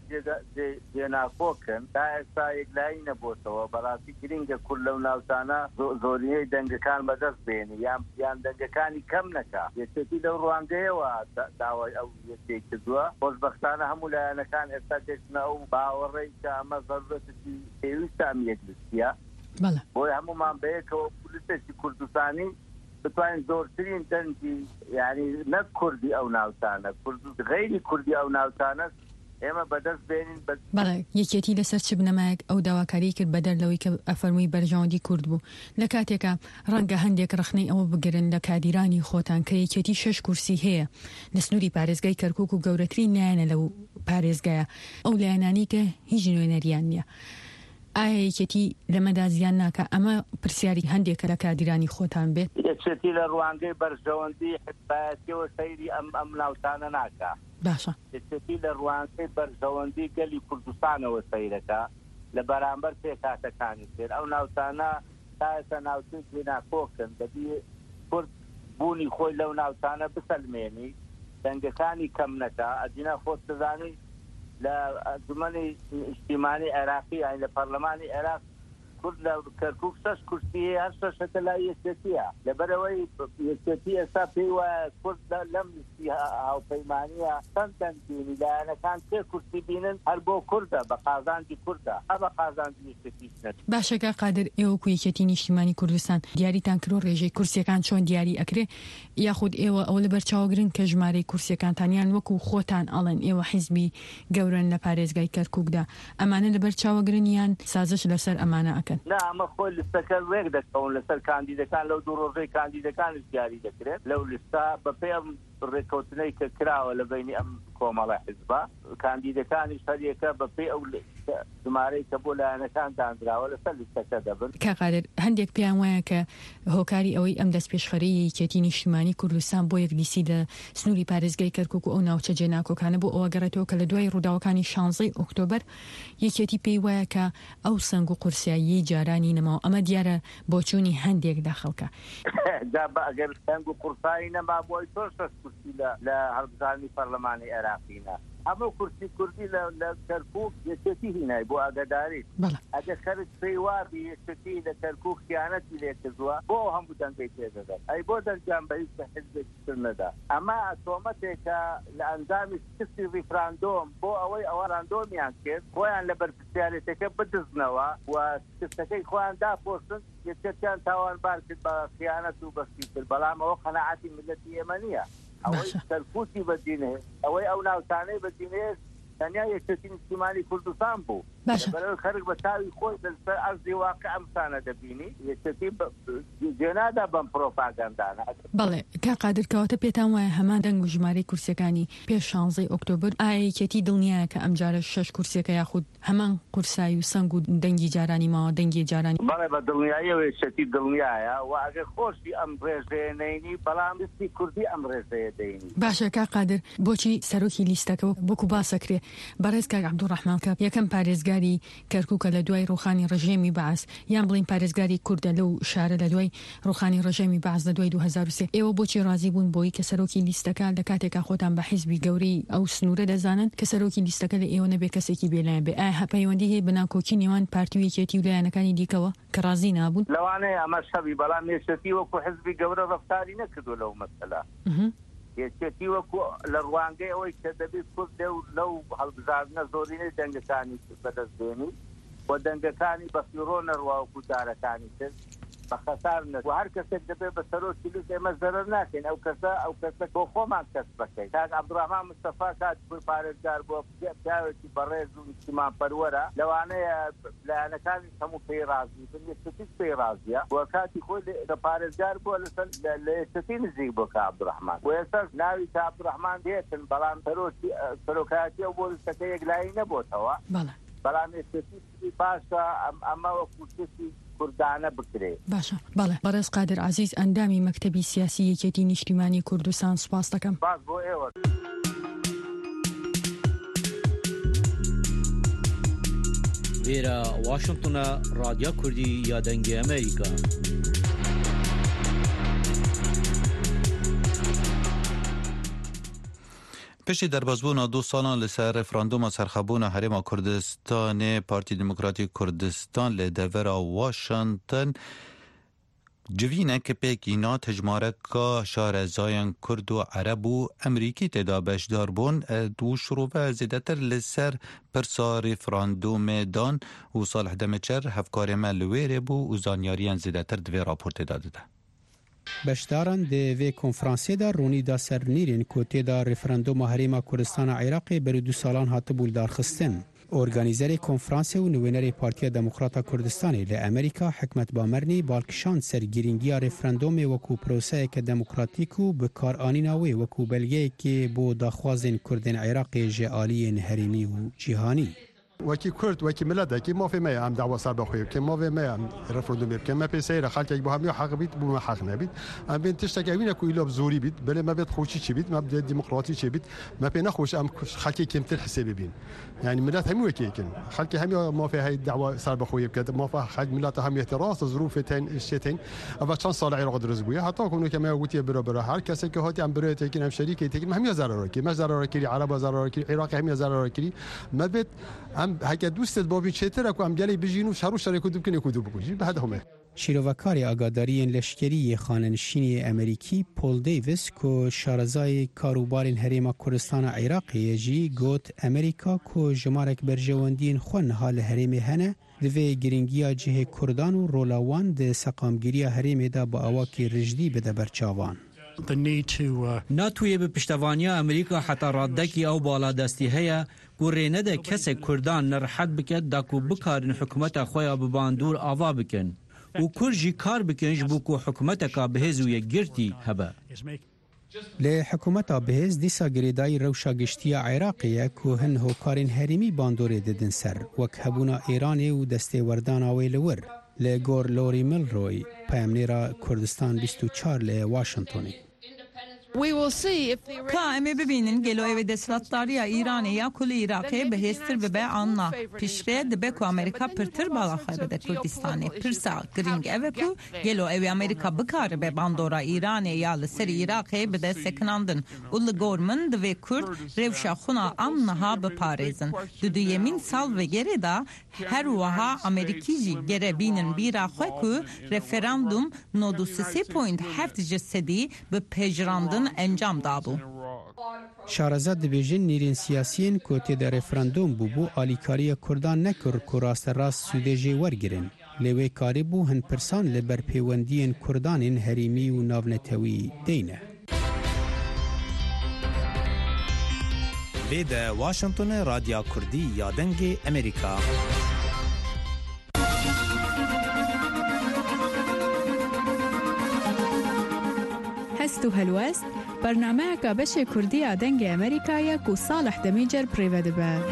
جێناکۆکن تا ئێستا یەکلایی نەبووتەوە. بەڕاستی گرنگە کورد لەو ناوچانە زۆرینەی دەنگەکان بەدەست بێنی یان یان دەنگەکانی کەم نەکا. یەکێتی لەو ڕوانگەیەوە داوای ئەو یەکێک کردووە. خۆشبەختانە هەموو لایەنەکان ئێستا گەشتنە ئەو باوەڕەی کە ئەمە ضرورەتێکی پێویستە ئەم یەکلیستیە بۆی هەمومان بەیەکەوە پۆلیسێکی کوردستانی بتوانین زۆرترین دەنگی یعنی نەک کوردی ئەو ناوچانە کورد غەیری کوردی ئەو ناوچانە ئێمە بەدەست بێنین. بەڵێ یەکێتی لەسەر چ بنەمایەک ئەو داواکاری کرد بەدەر لەوەی کە ئەفەرمووی بەرژەوەندی کورد بوو لە کاتێکە ڕەنگە هەندێک ڕخنەی ئەوە بگرن لە کادیرانی خۆتان کە یەکێتی شەش کورسی هەیە لە سنووری پارێزگای کەرکووک و گەورەترین لایەنە لەو پارێزگایە ئەو لایەنانی کە هیچ نوێنەریان نییە. ئایا یەکێتی لەمەدا زیان ناکە؟ ئەمە پرسیاری هەندێکە لە کادیرانی خۆتان بێت. یەکێتی لە ڕوانگەی بەرژەوەندی حزبایەتیەوە سەیری ئەم ئەم ناوچانە ناکە. باشە یەکێتی لە ڕوانگەی بەرژەوەندی گەلی کوردستانەوە سەیرەکە لە بەرامبەر پێکاتەکانی تر. ئەو ناوچانە تا ئێستا ناوچەی جێناکۆکن دەبی کورد بوونی خۆی لەو ناوچانە بسەلمێنی دەنگەکانی کەم نەکە. ئەدینا خۆت دەزانی لە ئەنجومەنی نیشتیمانی عێراقی یان لە پەرلەمانی عێراق کورد لە کەرکووک شەش کورسی هەیە، هەر شەشەکە لای یەکێتیە. لەبەرەوەی یەکێتی ئێستا پێی وایە کورد لەم لیستی هاوپەیمانیە چەند دەنگ بینی لایەنەکان سێ کورسی بینن هەر بۆ کوردە بە قازانجی کوردە هە بە قازانجی یەکێتیش نەچێت. باشەکە قادر ئێوە و یەکێتی نیشتیمانی کوردستان دیاریتان کردو ڕێژەی کورسیەکان چۆن دیاری ئەکرێ یاخود ئێوە ئەو لەبەر چاوەگرن کە ژمارەی کورسیەکانتانیان وەکو خۆتان ئەڵێن ئێوە حیزبی گەورن لە پارێزگای کەرکووکدا ئەمانە لەبەر چاوەگرن یان سازش لەسەر ئەمانە ئەکەن؟ نا ئەمە خۆی لیستەکە ڕێک دەکەون لەسەر کاندیدەکان لەو دوو ڕۆژەی کاندیدەکانش دیاری دەکرێت. لەو لیستا بەپێ ئەم ڕێکەوتنەی کە کراوە لە بینی ئەم کۆمەڵە حیزبە کاندیدەکانیش هەریەکە بەپێ ئەو ژمارەی کە بۆ لایەنەکان دانراوە لەسەر لیستەکە دەبن. کا قادر هەندێک پێیان وایە کە هۆکاری ئەوەی ئەم دەست پێشخەرەی یەکێتی نیشتیمانی کوردستان بۆ یەک لیستی لە سنووری پارێزگای کەرکووک و ئەو ناوچە جێناکۆکانە بۆ ئەوە گەڕێتەوە کە لە دوای ڕووداوەکانی شانزەی ئۆکتۆبەر یەکێتی پێی وایە کە ئەو سنگ و قورسایی جارانی نەماوە. ئەمە دیارە بۆچوونی هەندێک داخەڵکە ئەگەر سنگ و قورسایی نەما بۆی تۆ شەش کورسی لە هەڵبژاردننی پەرلەمانی عێراقینە. ئەمە کورسی کوردی لە کەرکووک یەکێتی هینای بۆ ئاگاداری. ئەگەر خەرج پێی وابی یەکێتی لە کەرکووک خیانەتی لێ کردووە بۆ هەموو دەنگەی پێدەدەن ئەی بۆ دەرجان بە هیچ حیزبێکی تر نەدا. ئەمە تۆمەتێکە لە ئەنجامی کسی ریفراندۆم بۆ ئەوەی ئەوە ڕاندۆمیان کرد خۆیان لە بەرپرسیارەتەکە بدزنەوە و کستەکەی خۆیان داپۆشن یەکێتیان تاوانبار کرد بە خیانەت و بەستی کرد. بەڵام ئەوە قەناعەتی ملەتی ئێمە نییە. ئەوەی کەرکووکی بەدینێ ئەوەی ئەو ناوچانەی بەدینێ تەنیا یەکێتی نیشتیمانی کوردستان بوو. بەرەو خەرج بە چاوی خۆی لەسەر ئەرزی واقع ئەمسانە دەبینی یەکێتی جێنادا بەم پرۆپاگاندانە. بەڵێ کا قادر کەواتە پێتان وایە هەمان دەنگ و ژمارەی کورسەکانی پێش شانزەی ئۆکتۆبەر ئایا یەکێتی دڵنیایە کە ئەم جارە شەش کورسەکە یاخود هەمان قورسایی و سنگ و دەنگی جارانی ماوە دەنگی جارانی؟ بەڵێ بە دڵنیاییەوە یەکێتی دڵنیایە و ئەگەر خۆشی ئەم ڕێژەیە نەینی بەڵام لیستی کوردی ئەم ڕێژەیە دەینی. باشە کا قادر بۆچی سەرۆکی لیستەکە بۆکو باسەکرێ بەڕێز کاک عەبدوڕەحمان کە یەکەم پارێزگاری کەرکووکە لە دوای ڕوخانی ڕژێمی بەعەس یان بڵین پارێزگاری کوردە لەو شارە لە دوای ڕوخانی ڕژێمی بەعەس لە دوای دوو هەزار و سێ ئێوە بۆچی ڕازی بوون بۆی کە سەرۆکی لیستەکە لە کاتێکا خۆتان بە حیزبی گەورەی ئەو سنوورە دەزانن کە سەرۆکی لیستەکە لە ئێوە نەبێ کەسێکی بێلایەن بێ؟ ئایا هەپەیوەندی هەیە بەناکۆکی نێوان پارتی و یەکێتی و لایەنەکانی دیکەوە کە ڕازی نابوون؟ لەوانەیە ئەمە شەوی بەڵام یەکێتی وەکو حیزبی گەورە ڕەفتاری نەکردو لەو مەسەلە. یەکێتی وەکو لە ڕوانگەی ئەوەی کە دەبێت کورد لەو هەڵبژاردنە زۆرینەی دەنگەکانی بەدەست بێنی و دەنگەکانی بەفیڕۆ نەڕوا و کوتارەکانی تر بخسار نه و هر کس دبه به سروکی لوس ئێمە زەرەر ناکەین ئەو کەسە ئەو کەسە بۆ خۆمان کەس بکەین کاک عەبدوڕەحمان مستەفا کات پور پارێزگار بۆ پیاوێکی بەڕێز و نیشتیمان پەروەرە لەوانەیە لایەنەکانی هەموو پێی ڕازی بن یەکسەتیش پێی ڕازیە و کاتی خۆی لە پارێزگار بۆ لەسەر لە یەکسەتی نزیک بۆ کاک عەبدوڕەحمان و ئێستا ناوی کاک عەبدوڕەحمان دێتن بەڵام سەرۆکایەتی ئەو بۆ لستەکە یەکلایی نەبووتەوە بەڵام یەکسەتی باشە ئەمە وەکو شتێکی کوردانە بکرێ. باشە بەڵێ بەڕێز قادر عەزیز ئەندامی مەکتەبی سیاسی یەکێتی نیشتیمانی کوردستان سوپاس دەکەم. باش بۆ ئێوە. وێرە واشنگتنە رادیا کوردی یا دەنگی ئەمریکا. پشتی دربازبونا دو سالان لسر رفراندوم سرخبونا حریم کردستان پارتی دموکراتیک کردستان لدورا واشنگتن جوینه که پیکینا تجماره که شارزاین کرد و عرب و امریکی تدا بشدار بون دو شروع زیدتر لسر پرسا رفراندوم دان و صالح دمچر هفکار ملویره بو و زانیاریان زیدتر دوی راپورت داده ده. بشداران ده وی کنفرانسی دا رونی دا سر نیرین کوتی دا رفراندوم حریم کردستان عراقی بر دو سالان هات بول دارخستن. ارگانیزر کنفرانس و نوینر پارتی دموکرات کردستانی ل امریکا حکمت بامرنی بالکشان سرگیرینگی رفراندوم وکو پروسه که دموکراتیک و بکارانی ناوی وکو بلگه که بو داخوازن کردن عراقی جعالی هریمی و جهانی. وکی کرد وکی ملت کی ما فی ما ام دعوا سر بخویم که ما فی ما ام رفراندوم که ما پیسه خلک یک با هم حق بید بو حق نبید ام بین تشتک اوینا کو ایلاب زوری بید بله ما بید خوشی چی بید ما بید دموکراتی چی بید ما بین خوش ام خلک کم تر حساب بین يعني ملت هم وکی کن خلک هم ما فی های دعوا سر بخویم که ما فی خلک ملت هم احتراس ظروف تین شتین اول چند سال عراق درز بوده حتی کنون که ما گویی برا برا هر کسی که هاتی ام برای تکین هم شریک تکین هم یا ضرر کی ما ضرر کی عرب ضرر کی عراق هم یا ضرر کی ما بید ام هک دوستت بابی چطور کو ام گلی بجینو شهر و شهر کدوم کنه کدوم بگویی به هدفه شیروکاری آگاداری لشکری خاننشین امریکی پول دیویس کو شارزای کاروبار حریم کردستان عراقی جی گوت امریکا کو جمارک برجواندین خون حال حریم هنه دوی گرینگیا جه کردان و رولاوان ده سقامگیری حریم دا با اواکی رجدی بده برچاوان. ناتوی به پشتوانیا امریکا حتی ردکی او بالا دستی هیا گوره ده کسی کردان نرحت بکد داکو بکارن حکومت خویا بباندور آوا بکن و کرجی کار بکنش بوکو حکومت که بهز و یک گرتی هبه. لی حکومت بهز دیسا گریدای روشا گشتی عراقیه که هن هوکارن هریمی باندوره ددن سر وک هبونا ایرانی و دسته وردان آویلور لی گور لوری مل روی پیامنیرا کردستان بیست و چهار لی واشنگتونی. کا امی ببینن گلو اوی دستلاتداری ایرانی یا کل عراقی به هستر ببه آننا پیشره دبه که امریکا پرتر بالا خواه بده کردستانی پرسا گرینگ اوی که گلو اوی امریکا بکار به باندورا ایرانی یا لسر عراقی بده سکناندن اول گورمن دوی کرد روشا خونا آنها بپاريزن دو دو یمین سال و گره دا هر وها امریکی جی گره بینن بیرا خواه که رفراندوم نودو سی پوینت هفت جسدی به پیجراندن انجام دابو. شارزاد دبیجن نیرین سیاسیین کوتی در رفراندوم بوبو آلیکاری کردان نکر که راست راست سودجی ورگرن. لیوی کاری بو هن پرسان لبر پیوندین کردان هریمی و ناونتوی دینه. بید واشنگتن رادیا کردی یا دنگ امریکا. هستو هلوست برنامه که بشه کردی دنگ امریکایی که صالح دمیجر پریوده به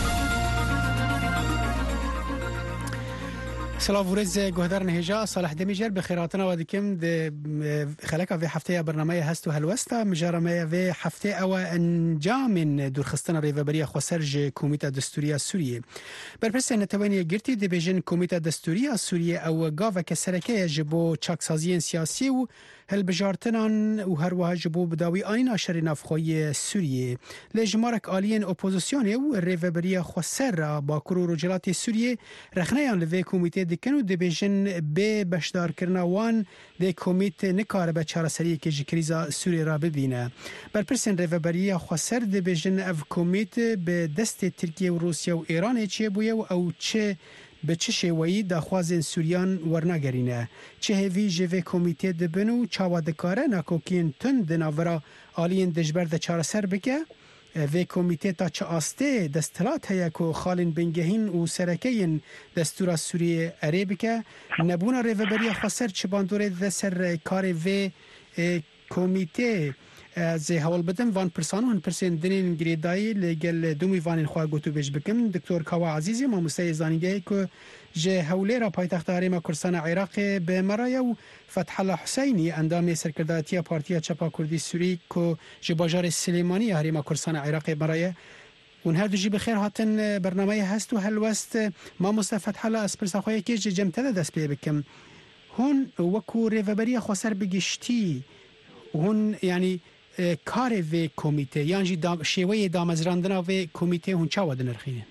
سلام ورز گهدار نهجا صالح دمیجر بخیراتنا و دکم خلقا في هفته برنامه هستو هلوستا مجارمه في هفته او انجام دورخستان ریوبری خوسرج کمیته دستوری سوریه برپرس نتوانی گرتی دیویژن کمیته دستوری سوریه او گاو کسرکه جبو چاکسازی سیاسی و هل بجارتنان و هر وها جبو بداوی آین آشر نفخوی سوریه لجمارک آلین اپوزیسیون و ریوبری خوسر با کرو رجلات سوریه رخنیان لوی کمیته دکن و دیویژن به بشدار کرنا وان دی کمیته نکار به چارەسەری که جکریزا سوریه را ببینه برپرسن ریوبری خوسر دیویژن اف کمیته به دست ترکیه و روسیه و ایران چه بویه و او چه به چه شێوەیی داخوازên سووریان وەرناگەرینە چه هێوی ji vê komîtê dibin û çawa dikare nakokiyên tund di navbera aliyên dijber de çareser bike vê komîtê ta çi astê desthilat heye ku xalên bingehîn û serekeyên destûra Sûriyê erê bike nebûna rêveberiya xweser çi bandorê dide ser karê vê komîtê زی هول بدم وان پرسان وان پرسین دنین گریدایی لگل دومی وان خواه گوتو بیش بکم دکتور کاوا عزیزی ما مستای زانیگه که جه هولی را پایتخت هریما کرسان عراق به مرای و فتح الله حسینی اندام سرکرداتی پارتیا چپا کردی سوری که جه باجار سلیمانی هریما کرسان عراق مرای اون هر دو جی بخیر هاتن برنامه هست و هلوست ما مستای فتح الله اسپرسا خواهی که جه جمتده دست بی بکم هون وکو ریوبری خسر بگشتی هون یعنی کار وی کمیته یعنی دام شیوه دامزراندنا وی کمیته هون چاوا دنرخینه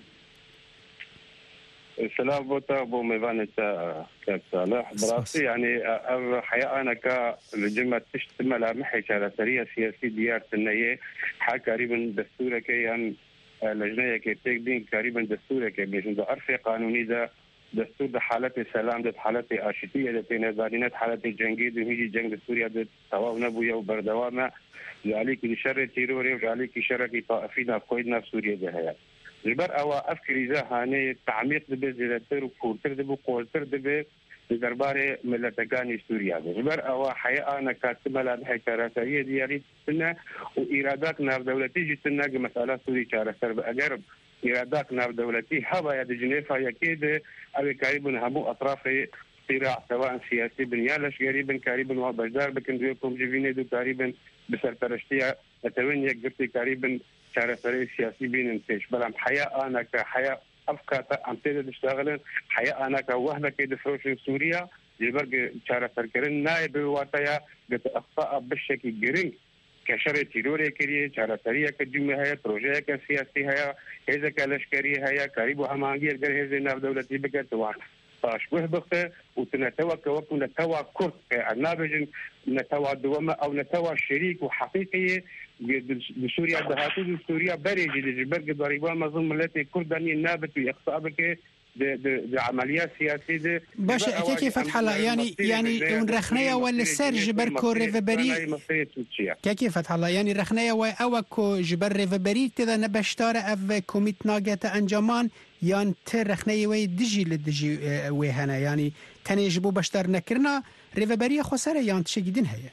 السلام بوتا بو ميفانتا كصالح براسي يعني الحقيقه انا كلجمه تشتم ملامح على سريه سياسي ديار النيه حا قريبا دستور كيان لجنه كي تقدين قريبا دستور كي بيجن عرف قانوني ده دستور ده حالة سلام ده حالة عاشتية ده تنازلينات حالة جنگي ده هيجي جنگ سوريا ده تواو نبويا وبردوامه عليك لشر تيروري وعليك شر طائفين قيدنا سوريا ده هي جبر او افكر اذا هاني تعميق ده بزيادتر وكورتر ده وقولتر ده دربار ملتقاني سوريا جبر او حقيقه انا كاتب لها حكايه ديالي سنه وارادات نار دولتي جتنا مساله سوريا شارسر اجرب إرادات نار دولتي هوا يا جنيفا يكيد أبي قريبا همو أطراف صراع سواء سياسي بنيالش قريبا قريبا وبجدار بكن دوكم جيفيني دو قريبا بسرطرشتيا أتوين يقدرتي قريبا شارسري سياسي بين انتش بلام حياة أنا كحياة أفكار عم تقدر تشتغل حياة أنا كوهلة كيد فروش سوريا جبر شارسر كرن نائب واتايا بتأخطاء بالشكل جرين كشر تيروري كريه چارسريه كجمه هي بروجه كسياسي هي هذا كلشكري هي قريب همانگي اگر هذه ناف دولتي بكتوان فاشبه بخته وتنتوى كوكو نتوى كرد النابج نتوى دوما او نتوى شريك وحقيقي بسوريا دهاتو سوريا بريجي لجبرق ضريبا مظلم التي كرداني نابت ويقصى بك د عمليات سياسيه باش كيف فتح الله يعني يعني رخنيه ولا سر جبر كو ريفبري كيف فتح الله يعني رخنيه و او كو جبر ريفبري تدا نبشتار اف كوميت ناجت انجمان يان ترخنيه وي دجي لدجي وي هنا يعني تنجبو بشتر نكرنا ريفبري خسره يان تشجدين هي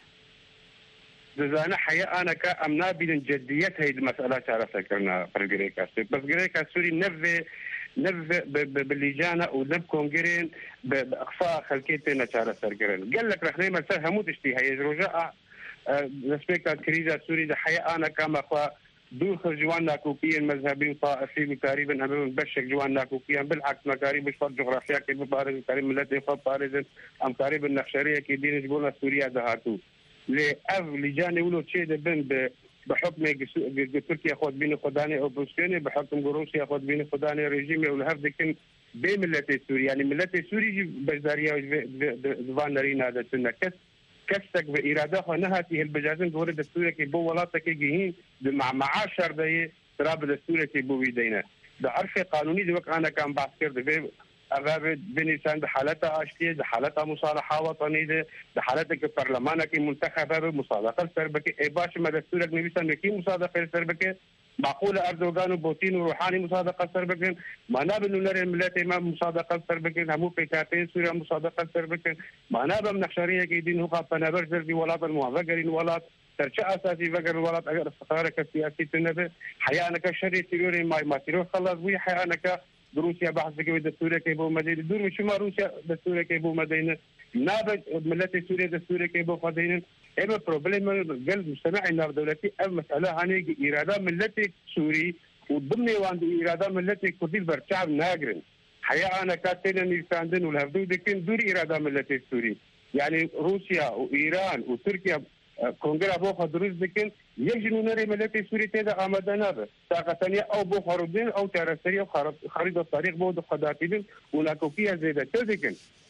زانا حقيقه انا كامنا بين جديات هي المساله تعرفها كنا فرغريكا بس غريكا سوري نف نف باللجانه ونب كونغرين باقصاء خلكيتنا شارع سرقرن قال لك رخني ما سر هموت اشتي هي رجاء نسبيكا كريزا سوري ده حقيقه انا كما خوا دور جوانا كوكيا مذهبي وطائفي تقريبا امام بشك جوانا كوكيا بالعكس مكاري مش فرق جغرافيا كيف بارز تقريبا ملتي خط بارز ام تقريبا النخشريه كي دين جبونا سوريا دهاتو لاف لجاني ولو تشي بن بحكم تركيا خود بين خداني او بوسكاني بحكم روسيا خود بين خداني ريجيمي والهرب كان بملتي سوريا يعني ملتي سوري بجداريا زوان نارين هذا سنه كس كسك بإرادة نهاتي البجازين دور الدستوري كي بو ولاتك جهين مع معاشر ده تراب الدستوري كي بو بيدينا ده عرف قانوني ده وقت أنا كان بعسكر ده أغاب بنيسان ده حالتها أشتية ده حالتها مصالحة وطنية ده ده حالتها كبرلمانة كي منتخبة بمصادقة السربكة إيه باش ما دستورك نبيسان كي مصادقة السربكة معقولة أردوغان وبوتين وروحاني مصادقة السربكة ما نابن نرى الملات إمام مصادقة السربكة همو بيكاتين سوريا مصادقة السربكة ما نابن نخشارية كيدين هو قابنا برزر دي ولات الموافقين ولات ترشا أساسي فقر الولات أجر استخارك السياسي تنبه حيانك شري تيروري ما ما تيرور خلاص وي حيانك روسيا بحث كي دستوري كي بو مدينة دور مش ما روسيا دستوري كي بو مدينة نابج ملتي سوريا دستوري كي بو مدينة إما بروبلم قلب مجتمع النار دولتي أو مسألة هني إرادة ملتي سوري وضمن وعند إرادة ملتي كردي برشعب ناقرن حقيقة أنا كاتينا نيساندن والهفدو دكين دور إرادة ملتي سوري يعني روسيا وإيران وتركيا كونغرا بوخ دروز دكين يجنون نري ملتي سوري تيدا آمدنا به طاقة ثانية أو بو خاردين أو ترسري أو خريطة الطريق بود خداتين وناكوكيا زيادة تذكن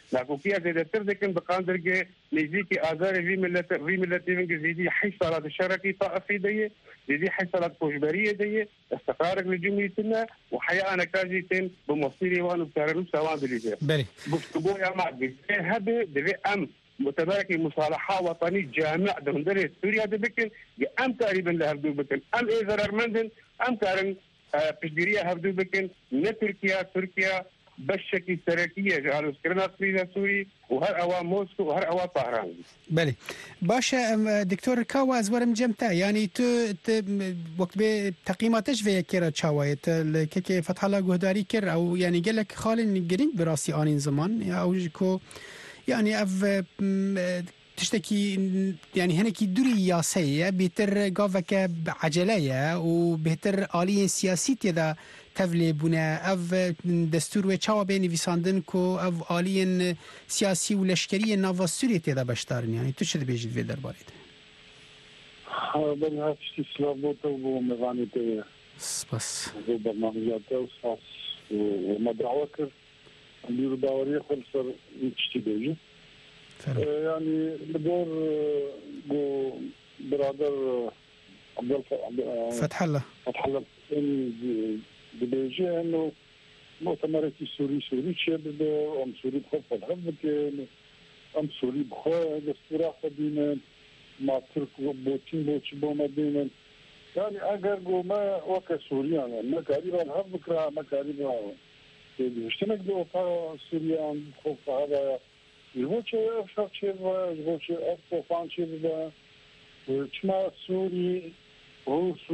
ناكوكيا زيادتر دكن بقاندرجة نزيكي آذار في ملت في ملت زيدي حي صلاة الشركي طائفي دي زيدي حي صلاة كوجبرية دي استقرارك لجمهوريتنا وحياة أنا كاجيتين بمصيري وأنا بتعرف سواء بالجاه. بلي. بفتقوا يا معبد هذا دبي أم متبارك مصالحة وطني جامع دندرة سوريا دبكن أم تقريبا لهردو بكن أم إذا رمندن أم كارن بجديرية هردو بكن نه تركيا تركيا بشكل سركية جعلوا سكرنا سوريا سوري وهر أوا موسكو وهر أوا طهران. بله باشا دكتور كاواز ورم جمتا يعني تو وقت بتقييماتش في كيرا تشاويت كي فتح الله جهداري كير أو يعني قال لك خالن جرين براسي آنين زمان أو كو يعني أف تشتكي يعني هناك دوري ياسية بيتر قافك عجلية وبيتر آلية سياسية إذا تفلي بنا أف دستور وشاو بيني فيساندن كو أف آلية سياسي ولشكرية نافا سورية إذا بشتارن يعني تشد بيجد في درباريد. بل هاتشتي سلابوتا ومغاني تيه. بس. وبرنامجات وصاص ومدعوكر بيرو داوري خلصر يتشتي بيجي. يعني بدور جو برادر عبد فتح الله فتح الله بيجي انه مؤتمر سوري سوري شاب ام سوري بخوف الحب ام سوري بخوف دستور قديم ما ترك بوتين بوتش بوما دينا يعني اگر جو ما وك سوريا ما قريبا الحب كرا ما قريبا اشتمك دو سوريا بخوف هذا يبغى أفشل شيء يبغى أفضل فان شيء بقى وشما سوري روس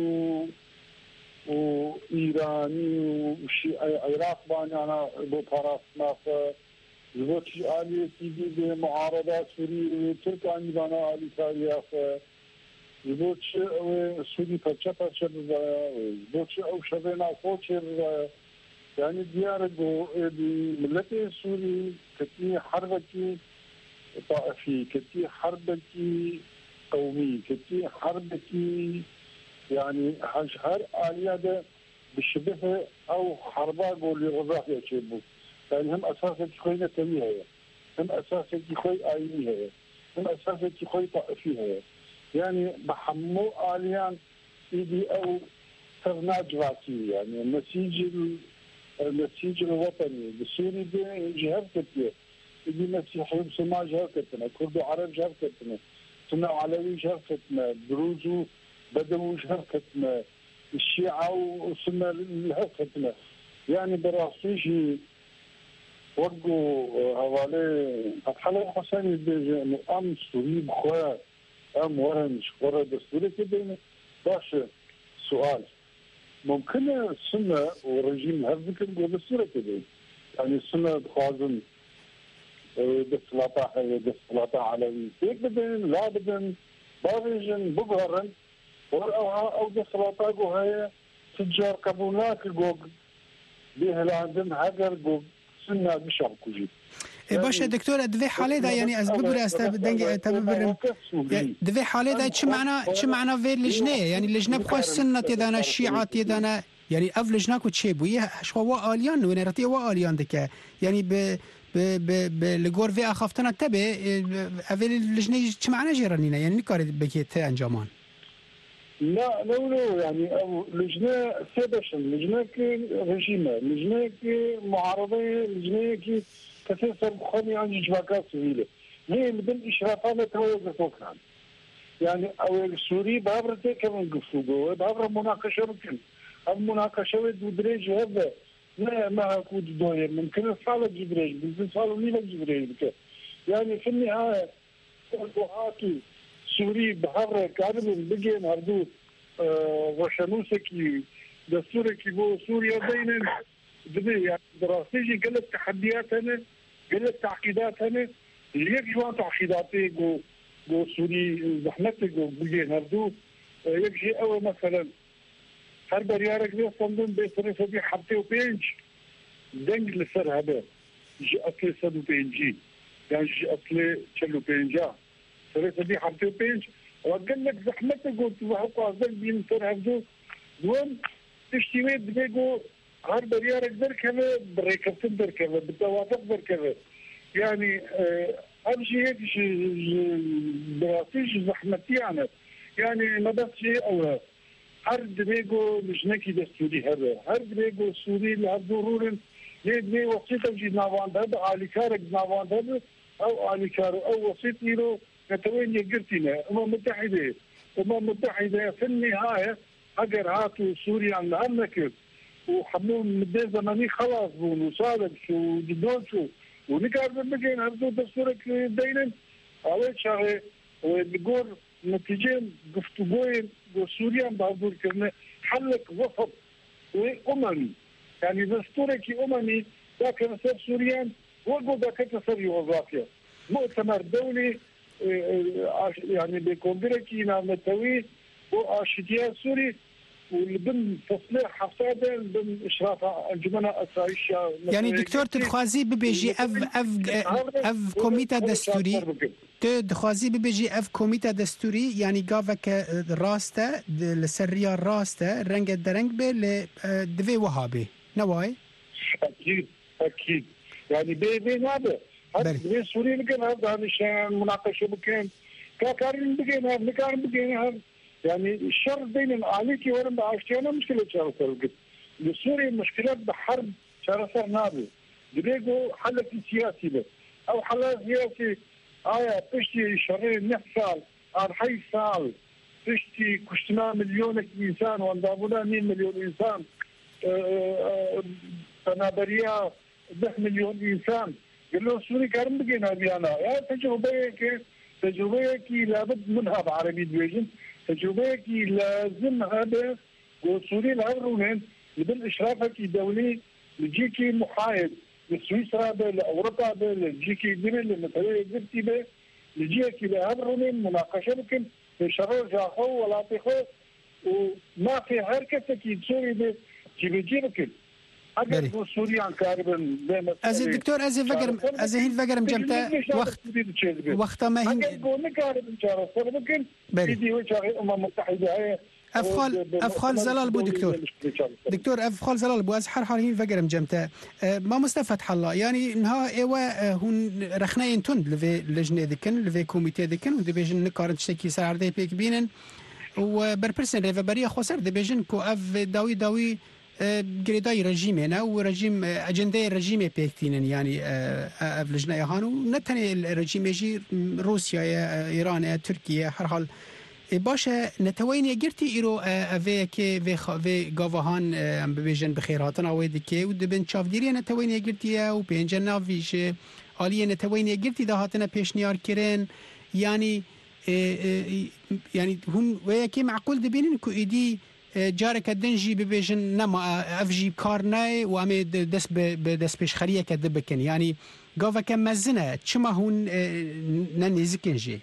وإيراني وشي عراق باني أنا بطرف ما ف يبغى شيء آلية تيجي بمعارضة سوري تركاني بانا آلية تاريخ يبغى شيء سوري فرشة فرشة بقى يبغى شيء أو شبينا فوق شيء بقى يعني ديار جو الملة السوري كتير حربكي طائفي كتير حربكي قومي كتير حربكي يعني هر آلية ده بشبه أو حربا جو لغضاء يشبه يعني هم أساسا خوينا تميها هم أساسا خوي آينيها هم أساسا خوي طائفيها يعني بحمو آليان إيدي أو ترناجواتي يعني نسيج النسيج الوطني بالسوري دي جهة كتير يجي مسيحي بسماء جهة كتنا كردو عرب جهة كتنا سنة علوي جهة كتنا دروزو بدو جهة كتنا الشيعة وسنة جهة كتنا يعني براسيجي وقو هوالي فتح الله حسني بيجي انه ام سوري بخواه ام ورنج ورا دستوري كده باش سؤال ممكن السنة والرجيم هذا كله بالصورة كده يعني السنة خوازن دستلاطة دستلاطة علوي هيك بدن لا بدن بارجن بقهرن أو أو دستلاطة جو هي تجار كابوناك جو بيه لعندن هجر جو سنة بشر كوجي باشا دكتور دفي حالي دا يعني از ببر است دنگ تبرم دفي حالي دا چه معنا چه معنا في لجنه يعني لجنه بخو سنه تدانا الشيعه تدانا يعني اف لجنه كو تشي بو شو وا اليان ونرتي وا اليان دك يعني ب ب ب لغور في اخفتنا تبع اف لجنه چه معنا جيرانينا يعني نكار بكيت انجامان لا لو لو يعني او لجنه سيبشن لجنه كي رجيمه لجنه كي معارضه لجنه كي كثير بخوني عن جواكات سورية هي بدل إشرافات توقف كان يعني أو السوري بابرته كمان قفوجو بابر مناقشة ممكن المناقشة ودريج هذا لا ما هكود دوير ممكن الصالة جبريج ممكن صالة ليلة جبريج بك يعني في النهاية الوهاتي سوري بحر كارب بيجين هردو وشنوسكي دستوركي بو سوريا بين دبي يعني دراسيجي قلت تحديات هنا قلت تعقيدات هنا اللي يجوا تعقيداتي جو جو سوري زحمتي جو بيجي هردو يجي أول مثلا هر بريارك ده صندوق بيصير في حبتي وبينج دنج لسر هذا جي أصل صندوق بينجي يعني جي أصل شلو بينجا صار في حبتي وبينج وقال لك زحمتي جو تبغى أصدق بين سر هردو دون تشتوي بدي جو هر بريارك دركبه بريكبتن دركبه بالتوافق دركبه يعني امشي هيك براسيش زحمتي يعني يعني ما بس شيء او هر دبيجو لجنكي دستوري هذا هر دبيجو سوري لهر ضروري ليه وسيطة جي ناوان هذا على كارك ناوان هذا او على كارو او وسيط له نتوين يقرتنا أمم متحدة أمم متحدة في النهاية أجر هاتوا سوريا عن الأمريكا وحمون مدة زمني خلاص وصادق شو جدول شو ونكار بمجين هردو دستورك دينن على شغله وبيقول نتيجة قفتوين وسوريا بهدور كرنا حلق وسط وأممي يعني دستورك أممي لكن سر سوريا وقو ذاك تصير يوظافيا مؤتمر دولي يعني بكونغرسي نامتوي واشتيا سوري والبن تصليح حفاده بن اشراف انجمن اسايشا يعني دكتور تدخوازي ببيجي اف اف اف كوميتا دستوري تدخوازي ببيجي اف كوميتا دستوري يعني قافك راسته لسريا راسته رنگ درنگ به دفي وهابي نواي اكيد اكيد يعني بي بي نابه هذا سوري لكن هذا مشان مناقشه بكين كاكارين بكين هذا مكان بكين هذا يعني الشر بين الآليكي ورم بعشتينا مشكلة شارسر قد لسوريا مشكلات بحرب شارسر نابي دبيقو حلق سياسي بس أو حلق سياسي آية تشتي شرين نحسال عن حي سال تشتي كشتنا مليون إنسان واندابونا مين مليون إنسان تنابريا ده مليون إنسان قالوا سوري كارم بقينا بيانا يا تجربة كي تجربة كي لابد منها بعربي ديوجن تجربة كي لازم هذا وسوري العبرونين بالإشراف الدولي لجيكي محايد لسويسرا به لأوروبا به لجيكي دبي لمثلا جبتي به لجيكي لعبرونين مناقشة بكم شرور جاخو ولا تخو وما في حركة كي سوري به كي بيجي بكم اگر سوريان كاربن از دكتور از فكر از هين فكر مجمتا وقت وقت ما هين اگر كاربن شارع سربكن بدي وجه امم متحده افخال افخال زلال بو دكتور دكتور افخال زلال بو از حر حر هين فكر مجمتا ما مستفاد حلا يعني انها ايوا هون رخناين تند لفي لجنه دكن لفي كوميتي دكن ودبيجن نكارن تشتكي ساردي بيك بينن وبربرسن ريفبريا خسر دبيجن كو اف داوي داوي گریدای رژیمه و رژیم اجنده رژیم پیکتینن یعنی افلجنا یهانو نتنی رژیم جی روسیا ایران ترکیه هر حال باشه نتوین یگرتی ایرو اوه که و گاوهان ام ببیجن بخیراتن آویدی که و دبن چافگیری نتوین یگرتی و پینجن ناویش آلیه نتوین یگرتی دهاتنا پیشنیار کرن یعنی یعنی هون و یکی معقول دبینن که ایدی جارك الدنجي ببيجن نما افجي كارناي وامي دس بدس بيش خريه كدبكن يعني قوفا كم مزنه تشما هون ننزكنجي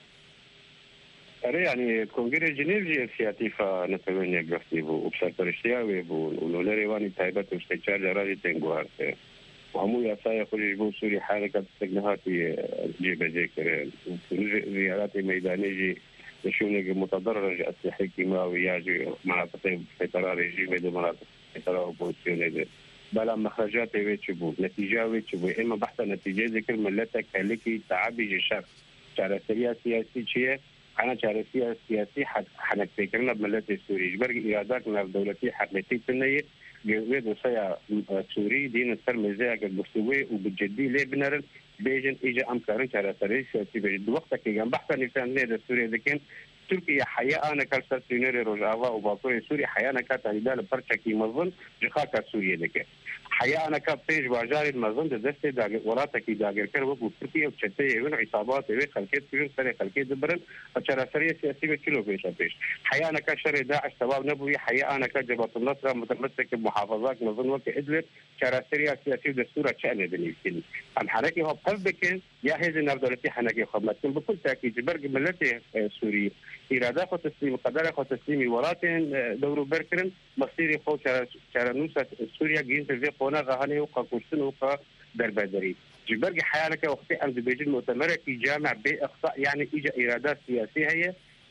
يعني كونغرس جنيف سياتيفا نتوين يغفتيبو وبساتورشيا ولولري واني تايبت وستشار جراجي تنغوار وعمو ياسايا خرج بو سوري حركه تجنهاتي جيب جيكر زيارات ميدانيه شونك متضرر أسلحة كيماوية يجي مناطق فترة رجيم دو مناطق فترة أوبوزيسيون بلا مخرجات ويتشبو نتيجة ويتشبو إما بحث نتيجة ذكر ملتك هلكي تعبي جشاف شارع سريع سياسي شيء أنا شارع سياسي حد حنك فكرنا بملت السوري برج إراداتنا الدولتية حتمتي تنية جويد وصيا سوري دين السرمزة كالبستوي وبالجدي ليه بنرن بيجن إجا أمكارن شارع سريع سياسي بجد وقتك كان بحث نفسان ليه السوري ذكين تركيا حياة أنا كالسر سينيري رجعوا وباطوري سوري حياة أنا كاتاليدال برشكي مظن جخاكا سوريا ذكين حياة أنا كابتيج باجاري المظن دستي داغ وراتكي داغر كرو تركيا وشتي وين عصابات وين خلكيت وين سري خلكيت دبرن وشارع سريع سياسي بكيلو بيش بيش حياة أنا كشر داعش شباب نبوي حياة أنا كجبهة النصر متمسك بمحافظات مظن وقت إدلب شارع سريع سياسي دستورة شأن بنيسين أم حركي هو قلبك يا هذه النبضة حنكي خدمتكم بكل تأكيد برج ملتي سوري إرادة خو تسليم قدر خو تسليم ولاتن دورو بركرن مصيري خو شارع نوسة سوريا جين في قونا غهاني وقاكوشتن وقا دربادري جبرج حيالك وقتي أمد بيجن مؤتمرة في جامع بإقصاء يعني إجا إرادات سياسية هي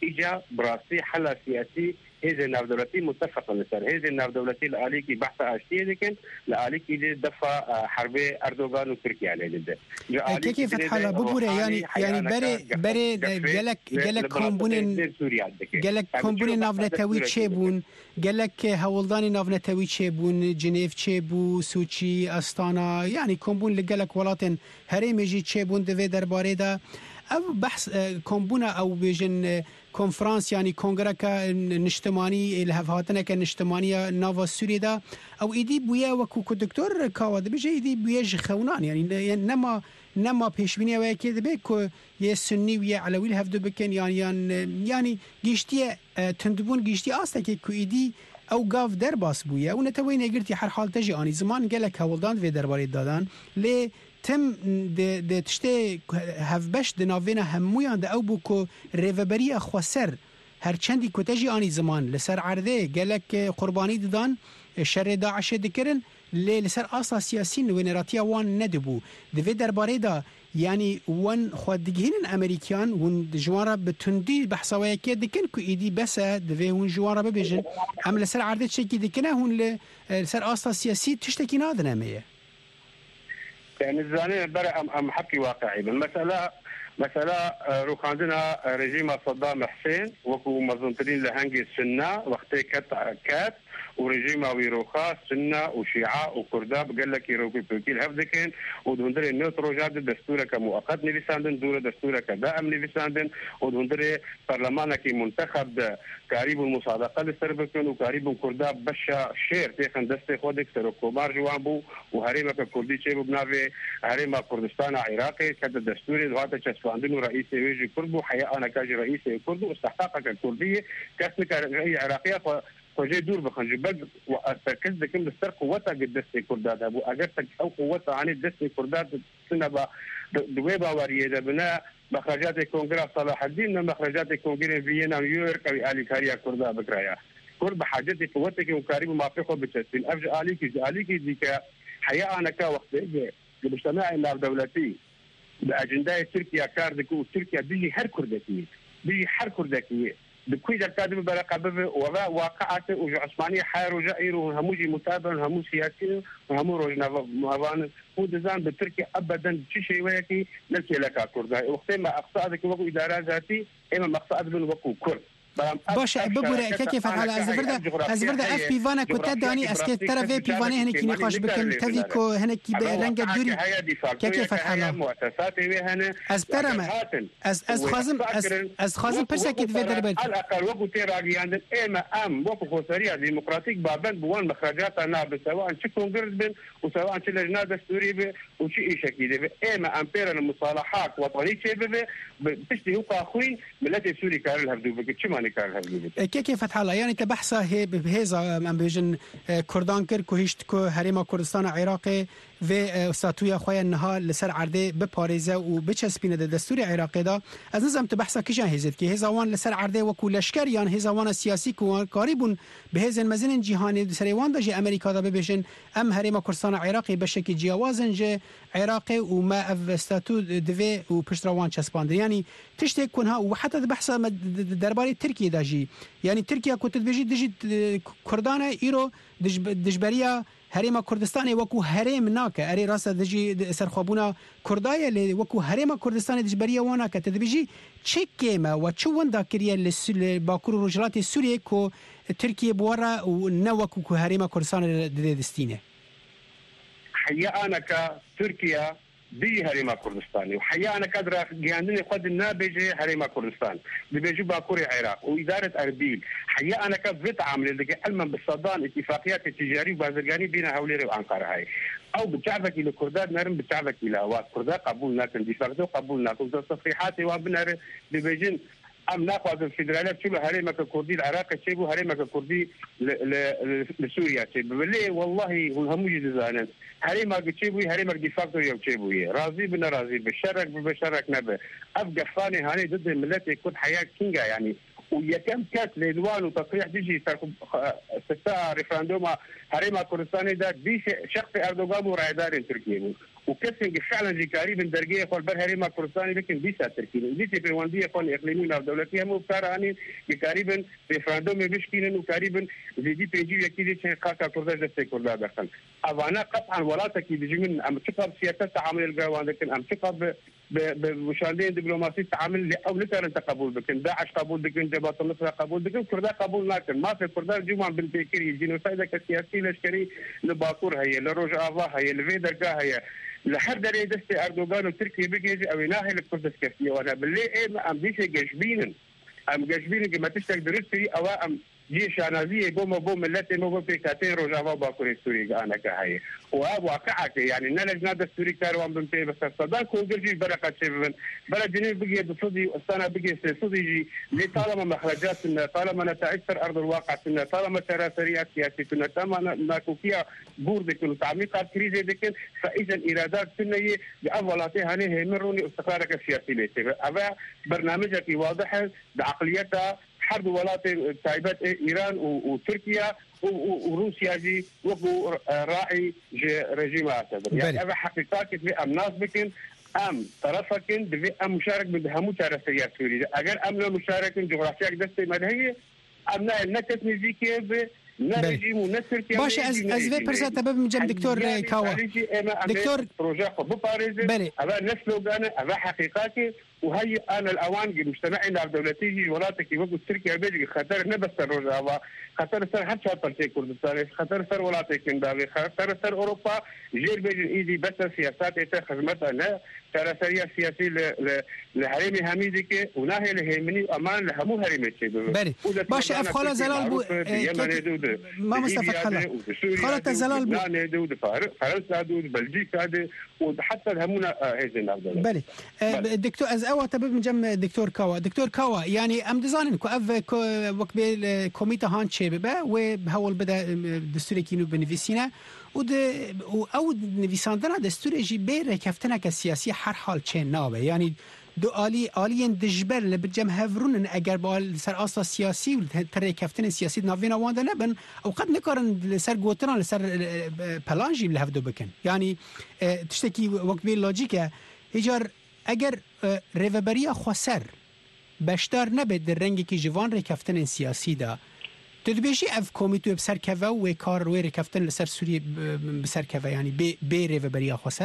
إجا براسي حل سياسي هذا الناف دولتي متفق لسر هذا الناف دولتي الآليكي بحث أشتيه لكن الآليكي دي دفع حرب أردوغان وتركيا عليه ده كيف فتح الله ببورة يعني يعني بري بري جلك جلك كومبونين جلك كومبونين ناف نتوي شيبون جلك هولداني ناف نتوي شيبون جنيف شيبو سوتشي أستانا يعني كومبون لجلك ولاتن هرمي جي شيبون دفي درباري ده أو بحث كومبونا أو بيجن كونفرانس يعني كونغركا نجتماني الهفاتنا كنجتمانية نافا سوريا دا أو إيدي بويا وكو كدكتور كاواد بيجي إيدي بويا خونان يعني نما نما بيشبينيا ويا كده بيكو يا سني ويا علوي الهفدو بكن يعني يعني يعني جيشتي تندبون جيشتي أصلا كو إيدي أو قاف درباس بويا ونتوين قلتي حر حال تجي أني زمان قالك هولدان في درباري دادان ليه تم د د تشته هفبش د ناوینا همویان د او بوکو ریوبری خوسر هر چندی کوتجی آنی زمان لسر عرضه گلک قربانی ددان شر داعش دکرن لسر اصلا سیاسین و نراتیا وان ندبو دوی درباره دا یعنی وان خودگین امریکان ون جوارا بتندی بحثوای که دکن کو ایدی بس دوی ون جوارا ببیجن ام لسر عرضه چکی دکنه هون لسر اصلا سیاسی تشتکی نادنه میه يعني الزانية برا أم أم حكي واقعي المسألة مسألة روخاندنا رجيم صدام حسين وكو مظنطرين لهنجي السنة وقتي كات كات ورجيم ويروخا سنة وشيعة وكرداب قال لك يروكي بوكيل هفدكين ودهندري النيوترو جاد دستورة كمؤقت نيفيساندن دورة دستورة كدائم نيفيساندن ودهندري برلمانا كي منتخب قريب المصادقة لسربكن وقريب كرداب بشا شير تيخن دستي خودك سركوبار جوانبو وهريمة كردي شيبو بنافي هريمة كردستان عراقي كده دستوري دهاتا تشسفاندن ورئيسي ويجي كردو حياة أنا كاجي رئيسي كردو استحقاقك الكردية كاسمك عراقية فجاي دور بخنجي بق وأتركز لكم بستر قوتها قد دستي كرداد أبو أجرتك أو قوتها عن دستي كرداد سنة با دويبا وريدة بناء مخرجات الكونغرس صلاح الدين مخرجات الكونغرس فيينا نيويورك أو آلي كاريا كرداد بكرايا كرد بحاجتي قوتك وكاريب ما فيكم بتشتين أرجع آليك آليك ديك حياة أنا كوقت إيه المجتمع النار دولتي بأجندة تركيا كاردك وتركيا بيجي هر كردكية بيجي هر كردكية بكوي الكادم برقبه وبا واقعات وعثمانية حير وجائر وهموجي متابع وهمو سياسي وهمو روجنا مهبان ودزان بتركيا أبدا شيء وياكي نلكي لك كرد وقت ما أقصادك وقو إدارة ذاتي إما مقصاد من وقو كرد باش ببوره كيف على ازفردا ازفردا اف بيفانا كتداني اسكي ترى بيفاني هناك نقاش بكن تذيكو هناك برنج دوري كيف على مؤسساتي هنا ازبرما از از خازم از خازم برسكت في دربت على الاقل وقو تيراغي عند اما ام وقو خوسريه ديمقراطيك بابن بوان مخرجاتنا سواء شكون قرد وسواء شي لجنه دستوريه وشي شكل اما امبير المصالحات وطنيه شبه بتشتي هو اخوي ملاتي سوري كارل هبدو بك كيف فتح الله يعني تبحثه هي بهذا من بيجن كردان كر كهشت كو هريما كردستان عراقي و ساتويا خويا النهار لسر عرضه بباريزه وبچسبينه د دستور عراقي دا از نظام تبحثه كيجان هيزت كي هزوان لسر عرضه وكو لشكر يعني هزوان سياسي كو قريب بهذا المزن جهاني سريوان دجي امريكا دا بيجن ام هريما كردستان عراقي بشكل جوازن جه عراقي وما اف ستاتو دفي وبشتروان چسباند يعني تشتي كونها وحتى بحثه درباري تركيا داجي يعني تركيا كنت بيجي دجي كردانه ايرو دجبريا هريما كردستان وكو هرم ناك اري راس دجي سرخوبونا كردايه اللي وكو هريما كردستان دجبريا وانا كتدبيجي تشيكيما وتشون داكريا للباكور رجلات سوريا كو تركيا بورا ونوكو هريما كردستان دستينه حقيقة أنا كتركيا بي هريما كردستاني وحقيقة أنا قادر جاندني قد النابجة هريما كردستان بيجوا باكوري عراق وإدارة أربيل حقيقة أنا كفت عامل اللي علما بالصدام اتفاقيات التجارية وبازرقاني بين هوليري وأنقرة هاي أو بتعبك إلى كرداد نرم بتعبك إلى وات كرداد قبولنا كندفاقته قبولنا كنت تصريحاتي وابنار بيجين أم ناخذ الفدرالية شبه هريمة كردي العراق شبه هريمة كردي لسوريا شبه بالله والله هم يجزانا هريمة شبه هريمة ديفاكتو يو شبه راضي بنا راضي بشرك بشرك نبه أبقى فاني هاني ضد الملات يكون حياة كينجا يعني ويكم كات لدوان وتصريح تجي استفتاء ريفراندوم هريمة كردستاني ده دي شخص أردوغان ورايدار تركيا وكسنج فعلا جي قريب درجيه خو البرهري ما كردستاني لكن ديسا تركي ديسا في ونديه خو الاقليميه الدولتيه مو بتاراني قريبا ريفراندوم بشكين وقريبا زي دي بيجي اكيد شيء خاصه كرداش دستي كردا دخل اوانا قطعا ولاتك يجي من ام تقب سياسه تعامل الجوان لكن ام تقب بمشاهدين دبلوماسي تعامل او نتر تقبل بكن داعش قبول بكن جبهه النصره قبول بكن كردا قبول لكن ما في كردا جمع بالبكري الجنوسايد كسياسي لشكري لباكور هي لروج افا هي لفيدركا هي لحد دري دستي اردوغان وتركيا بيجي او ناهي الكردس كفيه وانا باللي ايه ام ديش جشبين ام جشبين ما تشتك درستي او ام جيش نازيه بوم بوم ملتي مو بيكاتين روجافا باكوري سوري انا كهي واب واقعك يعني ان لجنه دستوري كاروان بنتي بس صدق كوجي بركه شيفن بلد جنين بقي بصدي السنه بقي صدي طالما مخرجات طالما نتاثر ارض الواقع طالما تراسريات سياسيه طالما ماكو فيها بوردك وتعميق كريزه ديك فاذا ايرادات سنيه باولاتي هني همروني استقرارك السياسي ليس هذا برنامجك واضح بعقليتها حرب ولات تايبات ايران وتركيا وروسيا جي وقو راعي رجيم اسد يعني هذا حقيقه في ام ناس بكن ام طرفكن بفي ام مشارك بدهمو ترسيا سوري اگر ام لو مشارك جغرافيا دستي مدهيه ام نكت نزيكي ب باش از از وی پرسه تبب مجم دكتور كاوا دكتور بروجه بو باريس هذا نسلو غانا هذا حقيقاتي وهي انا الاوان مجتمعنا دولتي ولاتك وقت تركيا بيجي خطر نبس الرجاء خطر سر حتى برتي كردستان خطر سر ولاتك انداغي خطر سر اوروبا جير بيجي ايدي بس سياسات ايتا خدمتها ترسريه سياسي لهرمي حميدك وناهي لهمني امان لهمو هرمي بله باش افخاله زلال بو ما مستفاد حلا خالة زلال بو فرنسا دود بلجيكا دود وحتى همونا هيزن بله دكتور از اوا تبب مجم دكتور كاوا دكتور كاوا يعني ام دزانن كو اف وقت كوميته هان شبه و بهول بدا دستوري كينو بنفيسينا و او نویساندن دستور جی بیر کفتنه که سیاسی هر حال چه نابه یعنی دو آلی آلیین دجبر لبجم هفرون اگر با سر آسا سیاسی و تر کفتن سیاسی ناوینا وانده نبن او قد نکارن لسر گوتران لسر پلانجی لهفدو بکن یعنی تشتکی وقت بی لاجیکه ایجار اگر ریوبریا خواسر بشتار نبید در رنگی که جوان ریکفتن سیاسی دا تدبیشی اف کمیتو بسر کفه و کار روی ریکفتن لسر سوری بسر کفه یعنی بی, بی ریوبریا خواسر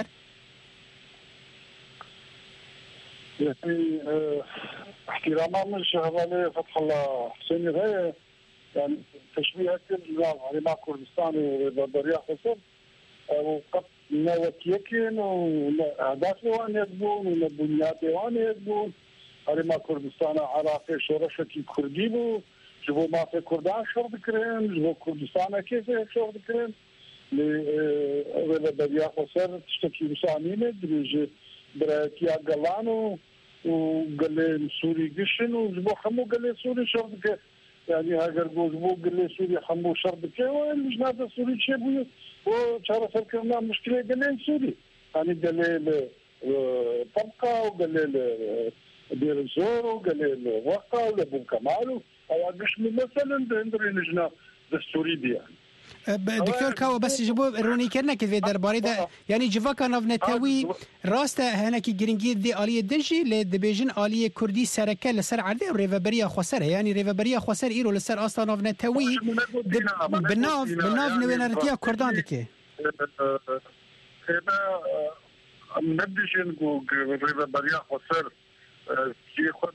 يعني احتراما من شهواني فتح الله حسيني غاية يعني تشبيه كل يعني مع كردستان وبريا خسر وقد نوت يكن وأهداف وان يدبون وبنيات وان يدبون يعني مع كردستان عراقي شورشتي كردي بو جبو ما في كردان شرط كرين جبو كردستان كيف شرط كرين لبريا خسر تشتكي مسامينة دريجي براتيا قلانو وقال سوري قشن وجبو حمو قال سوري شرطك يعني هاجر جبو قال سوري حمو شرطك واللجنة سوري شبوي وشارة سركرنا مشكلة قال سوري يعني قال طبقة وقال دير الزور وقال وقع وابو كمال او قشن مثلا عندنا لجنة دستوري دي يعني دكتور كاوا بس جبو روني كرنا كذا درباري ده يعني جوا كان نتاوي راسته هنا كي جرينجي دي آلية دنجي لدبيجن آلية كردي سركة لسر عرضه وريفابريا خسر يعني ريفابريا خسر إيرو لسر أصلا نتاوي بالناف بالناف نوينارتيا كردان دكه هنا منديشن كو ريفابريا خسر كي خد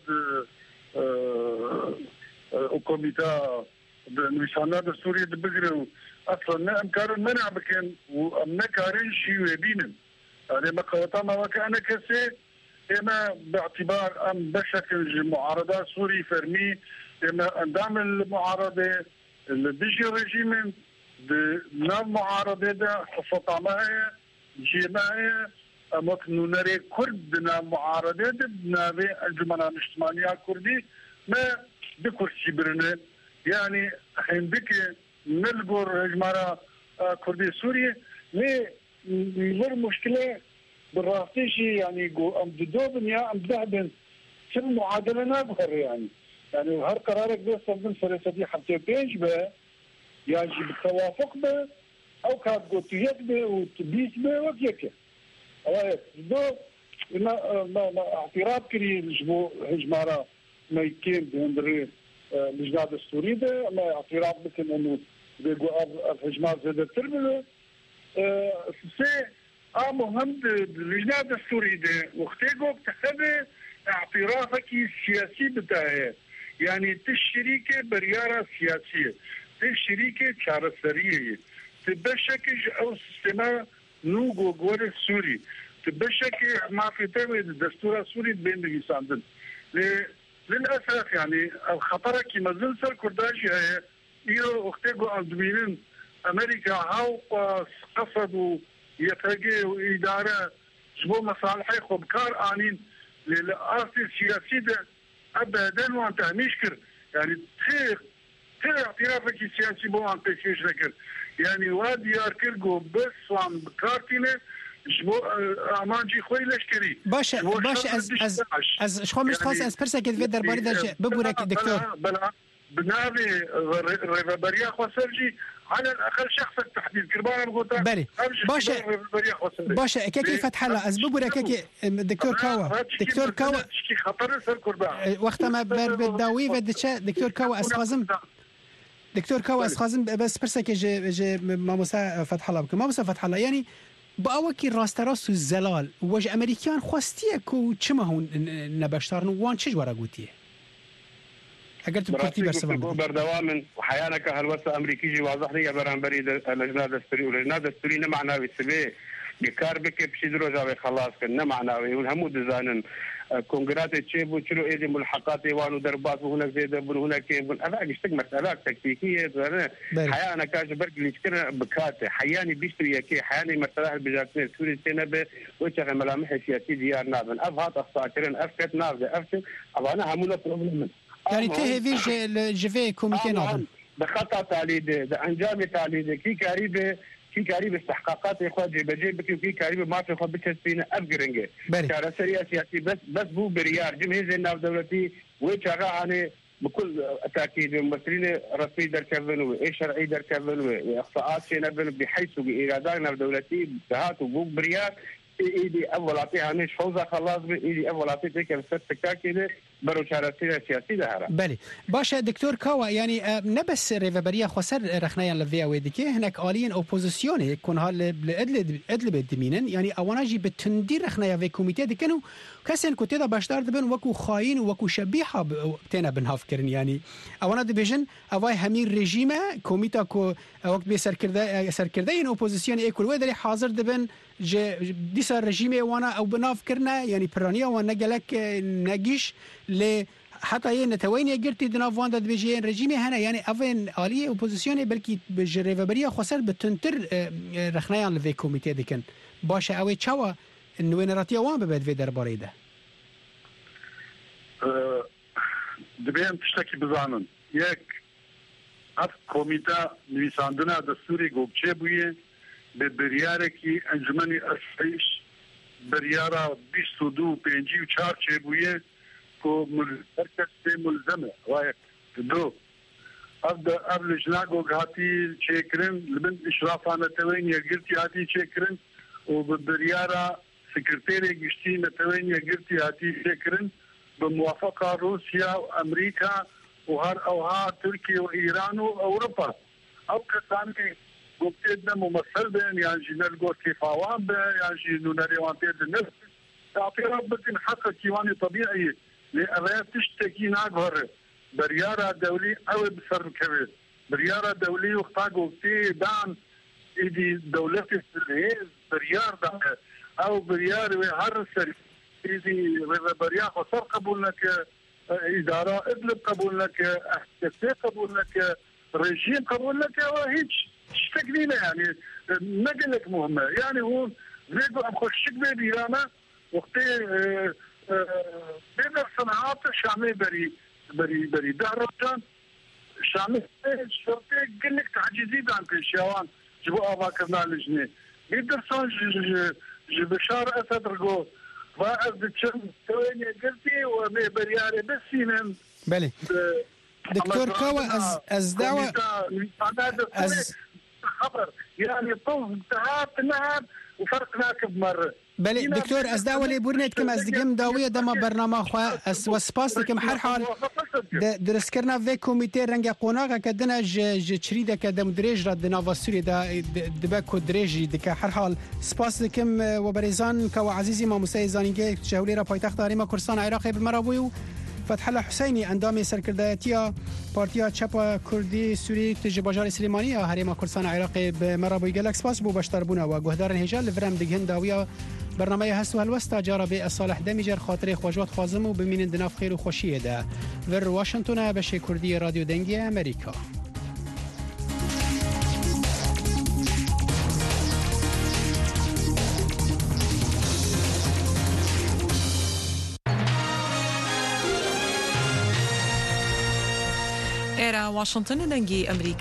وكوميتا نويسانات السورية دبقروا اصلا امكار المنع بكن وامنا كارين شي ويبينن يعني ما قوتا ما كان كسي اما باعتبار ام بشكل المعارضه سوري فرمي اما اندام المعارضه اللي بيجي ريجيم نام معارضه ده خصوصا معايا جماعه اما نوري كرد نام معارضه ده نابي الجمهوريه الاجتماعيه الكردي ما بكرسي برنه يعني عندك نلقوا جماعة كردي سوريا ليه يمر مشكلة بالرافتيشي يعني جو أم دودن يا أم دهبن في المعادلة نابخر يعني يعني هر قرارك بس من فرصتي حتى بينج به يعني بالتوافق به أو كاد قلت يك به وتبيس به وكيك دو ما ما ما اعتراف كري جبو هجمارة ما يكين بهندري لجنة دستورية ده ما اعتراف بكن انه بيقو الهجمار زادة تربله سي اه مهم لجنة دستورية ده وقتيقو بتخبي اعترافك السياسي بتاعه يعني تشريكة بريارة سياسية تشريكة شارسرية تبشكج او سيستما نوغو غور السوري تبشكي ما في تم الدستور السوري بين بيساندن للاسف يعني الخطر كما زلزال كرداجي هي يو اختيغو اندمينين امريكا هاو قصدوا يتجه اداره جبو مصالحي خبكار انين للاساس السياسي ده ابدا وانت مشكر يعني تخير تخير اعترافك السياسي بو انت شيش لكن يعني وادي ياركرغو بس وان بكارتينه جبو امانجي خوي لشكري باش باش از از از شخو مش خاص از برسا كده درباري درجه ببورك دكتور بلا بنابي ريفابريا خوسرجي على الاقل شخص التحديد كربان بغوتا بري باش باش كيف فتح الله از ببورك كي دكتور كاوا دكتور كاوا خطر سر كربان وقت ما بر بالداوي ودشا دكتور كاوا اسخازم دكتور كاوا اسخازم بس برسا كي جي ماموسا فتح الله بك ماموسا فتح الله يعني باوکی راستراست و زلال وج امریکان خواستیه کو چما هون نبشتارن وان چه جوارا گوتیه اگر تو کتی برسوان بردوامن وحيانك هالوسط امريكي جي واضح لي برانبري اللجنه الدستوريه واللجنه الدستوريه معناوي سبي بكار بك بشدرو جاوي خلاص كنا معناوي والهم دزانن كونغرات تشيبو تشلو ايدي ملحقات وانو دربات وهناك زيد هناك انا اشتق مساله تكتيكيه حيانا كاج برق اللي كنا بكاته حياني بيشتري كي حياني مساله بجاتين سوري سينبه وجه ملامح سياسي ديار نابن افهات اخطاكرن افكت نافذ افكت انا همولا بروبلم يعني تهي في جفي كوميتي نابن بخطا تعليد ده انجام تعليد كي قريبه كي قريب استحقاقات اخوات جيب جيب كي قريب ما في خو بتسبين افغرنجه كار سياسي بس بس بو بريار جمهوريه الناف دولتي وشغا يعني بكل تاكيد ممثلين رسمي در كفن واي شرعي در كفن واخطاءات شنبن بحيث بإيرادات دولتي هاتوا بو بريار ايدي اول اعطيها مش حوزه خلاص ايدي اول اعطيك بس كده برو شارسيه سياسي ده بله باشه دكتور كاوا يعني نبس ريفابريا خسر رخنايا لفيا وديكي هناك آليين اوبوزيسيون يكون هال ادل ادل بدمينن يعني اواناجي بتندير رخنايا في كوميتي دكنو كسن كنت دا باشدار دبن وكو خاين وكو شبيحه بتنا بنهافكرن يعني اوانا ديفيجن اواي همير ريجيمه كوميتا كو وقت بي سركردا سركردين اوبوزيسيون ايكول ودري حاضر دبن دي سر ريجيمه وانا او بنافكرنا يعني برانيا وانا قالك نجيش ل حتى ين توين قرتي دنافوان دد بيجين رجيمي هنا يعني افين آلية اوبوزيسيون بلكي بجريفابريا خسر بتنتر رخنايان لفي كوميتي ديكن باشه اوي تشوا انه وين راتيا وان ببد في درباري ده دبيان تشتكي بزانن يك اف كوميتا نويساندنا دستوري گوبچه بويه ببرياركي انجمني اسعيش بريارا بیست و دو پنجی و چار چه بويه کو مرکز سے ملزم ہے واحد دو اب اب لجناگو گھاتی چیکرن لبن اشرافانه توین یگرتی آتی چیکرن و ببریارا سکرتيري گشتي نتوين يقرتي هاتي فكرن بموافقة روسيا وأمريكا وهر أوها تركيا وإيران وأوروبا أو كسان كي قبتنا ممثل بين يعني نلقوا كيفاوان بين يعني نونري وانتيد النفس تعطي ربك حق كيواني طبيعي لأبا تشتكي ناقهر بريارة دولي أو بسر كبير بريارة دولي وقتاقوا كتي دان إيدي دولتي الهيز بريار دان او بريار وهر سر ايدي بريار خسر قبول لك اداره ادلب قبول لك احتساب قبول لك رجيم قبول لك وهيج تشتكلينا يعني نقل لك مهمه يعني هو زيدو ام خش شكبه بيرانا وقتي بين الصناعات شامي بري بري بري دهرجان شامي شرطي قل لك تعجيزي عن كل شيوان جبوا اباكرنا لجنه يدرسون بشار أسد رجو فأز تشم تويني قلتي وبرياري بسينن بله دكتور كوا از از دعوة از خبر يعني طوز انتهت نهب وفرق ناكب مرة بله دکتور از داولی بورنید کم از دیگم داویه دما برنامه خو اس وسپاس کم هر حال درس کرنا و کمیته رنگ قوناغه کدن ج ج چریده کدم درج را دنا وسوری دا دبا کو درجی دک هر حال سپاس کم و بریزان کو عزیزی ما موسی زانینگه شهولی را پایتخت هریما کردستان عراق به مرابوی فتح الله حسینی اندام سرکردایتیا پارتیا چپا کردی سوری تج بازار سلیمانی هریما کردستان عراق به مرابوی گلکس سپاس بو بشتربونا و گهدار هجال لورم دگهن داویا برنامه هست و هلوستا جارا به صالح دمیجر خاطر خوجات خازم و بمینن دناف خیر و خوشیه ده ور واشنطن بشه کردی رادیو دنگی امریکا. era Washington دنگی امریکا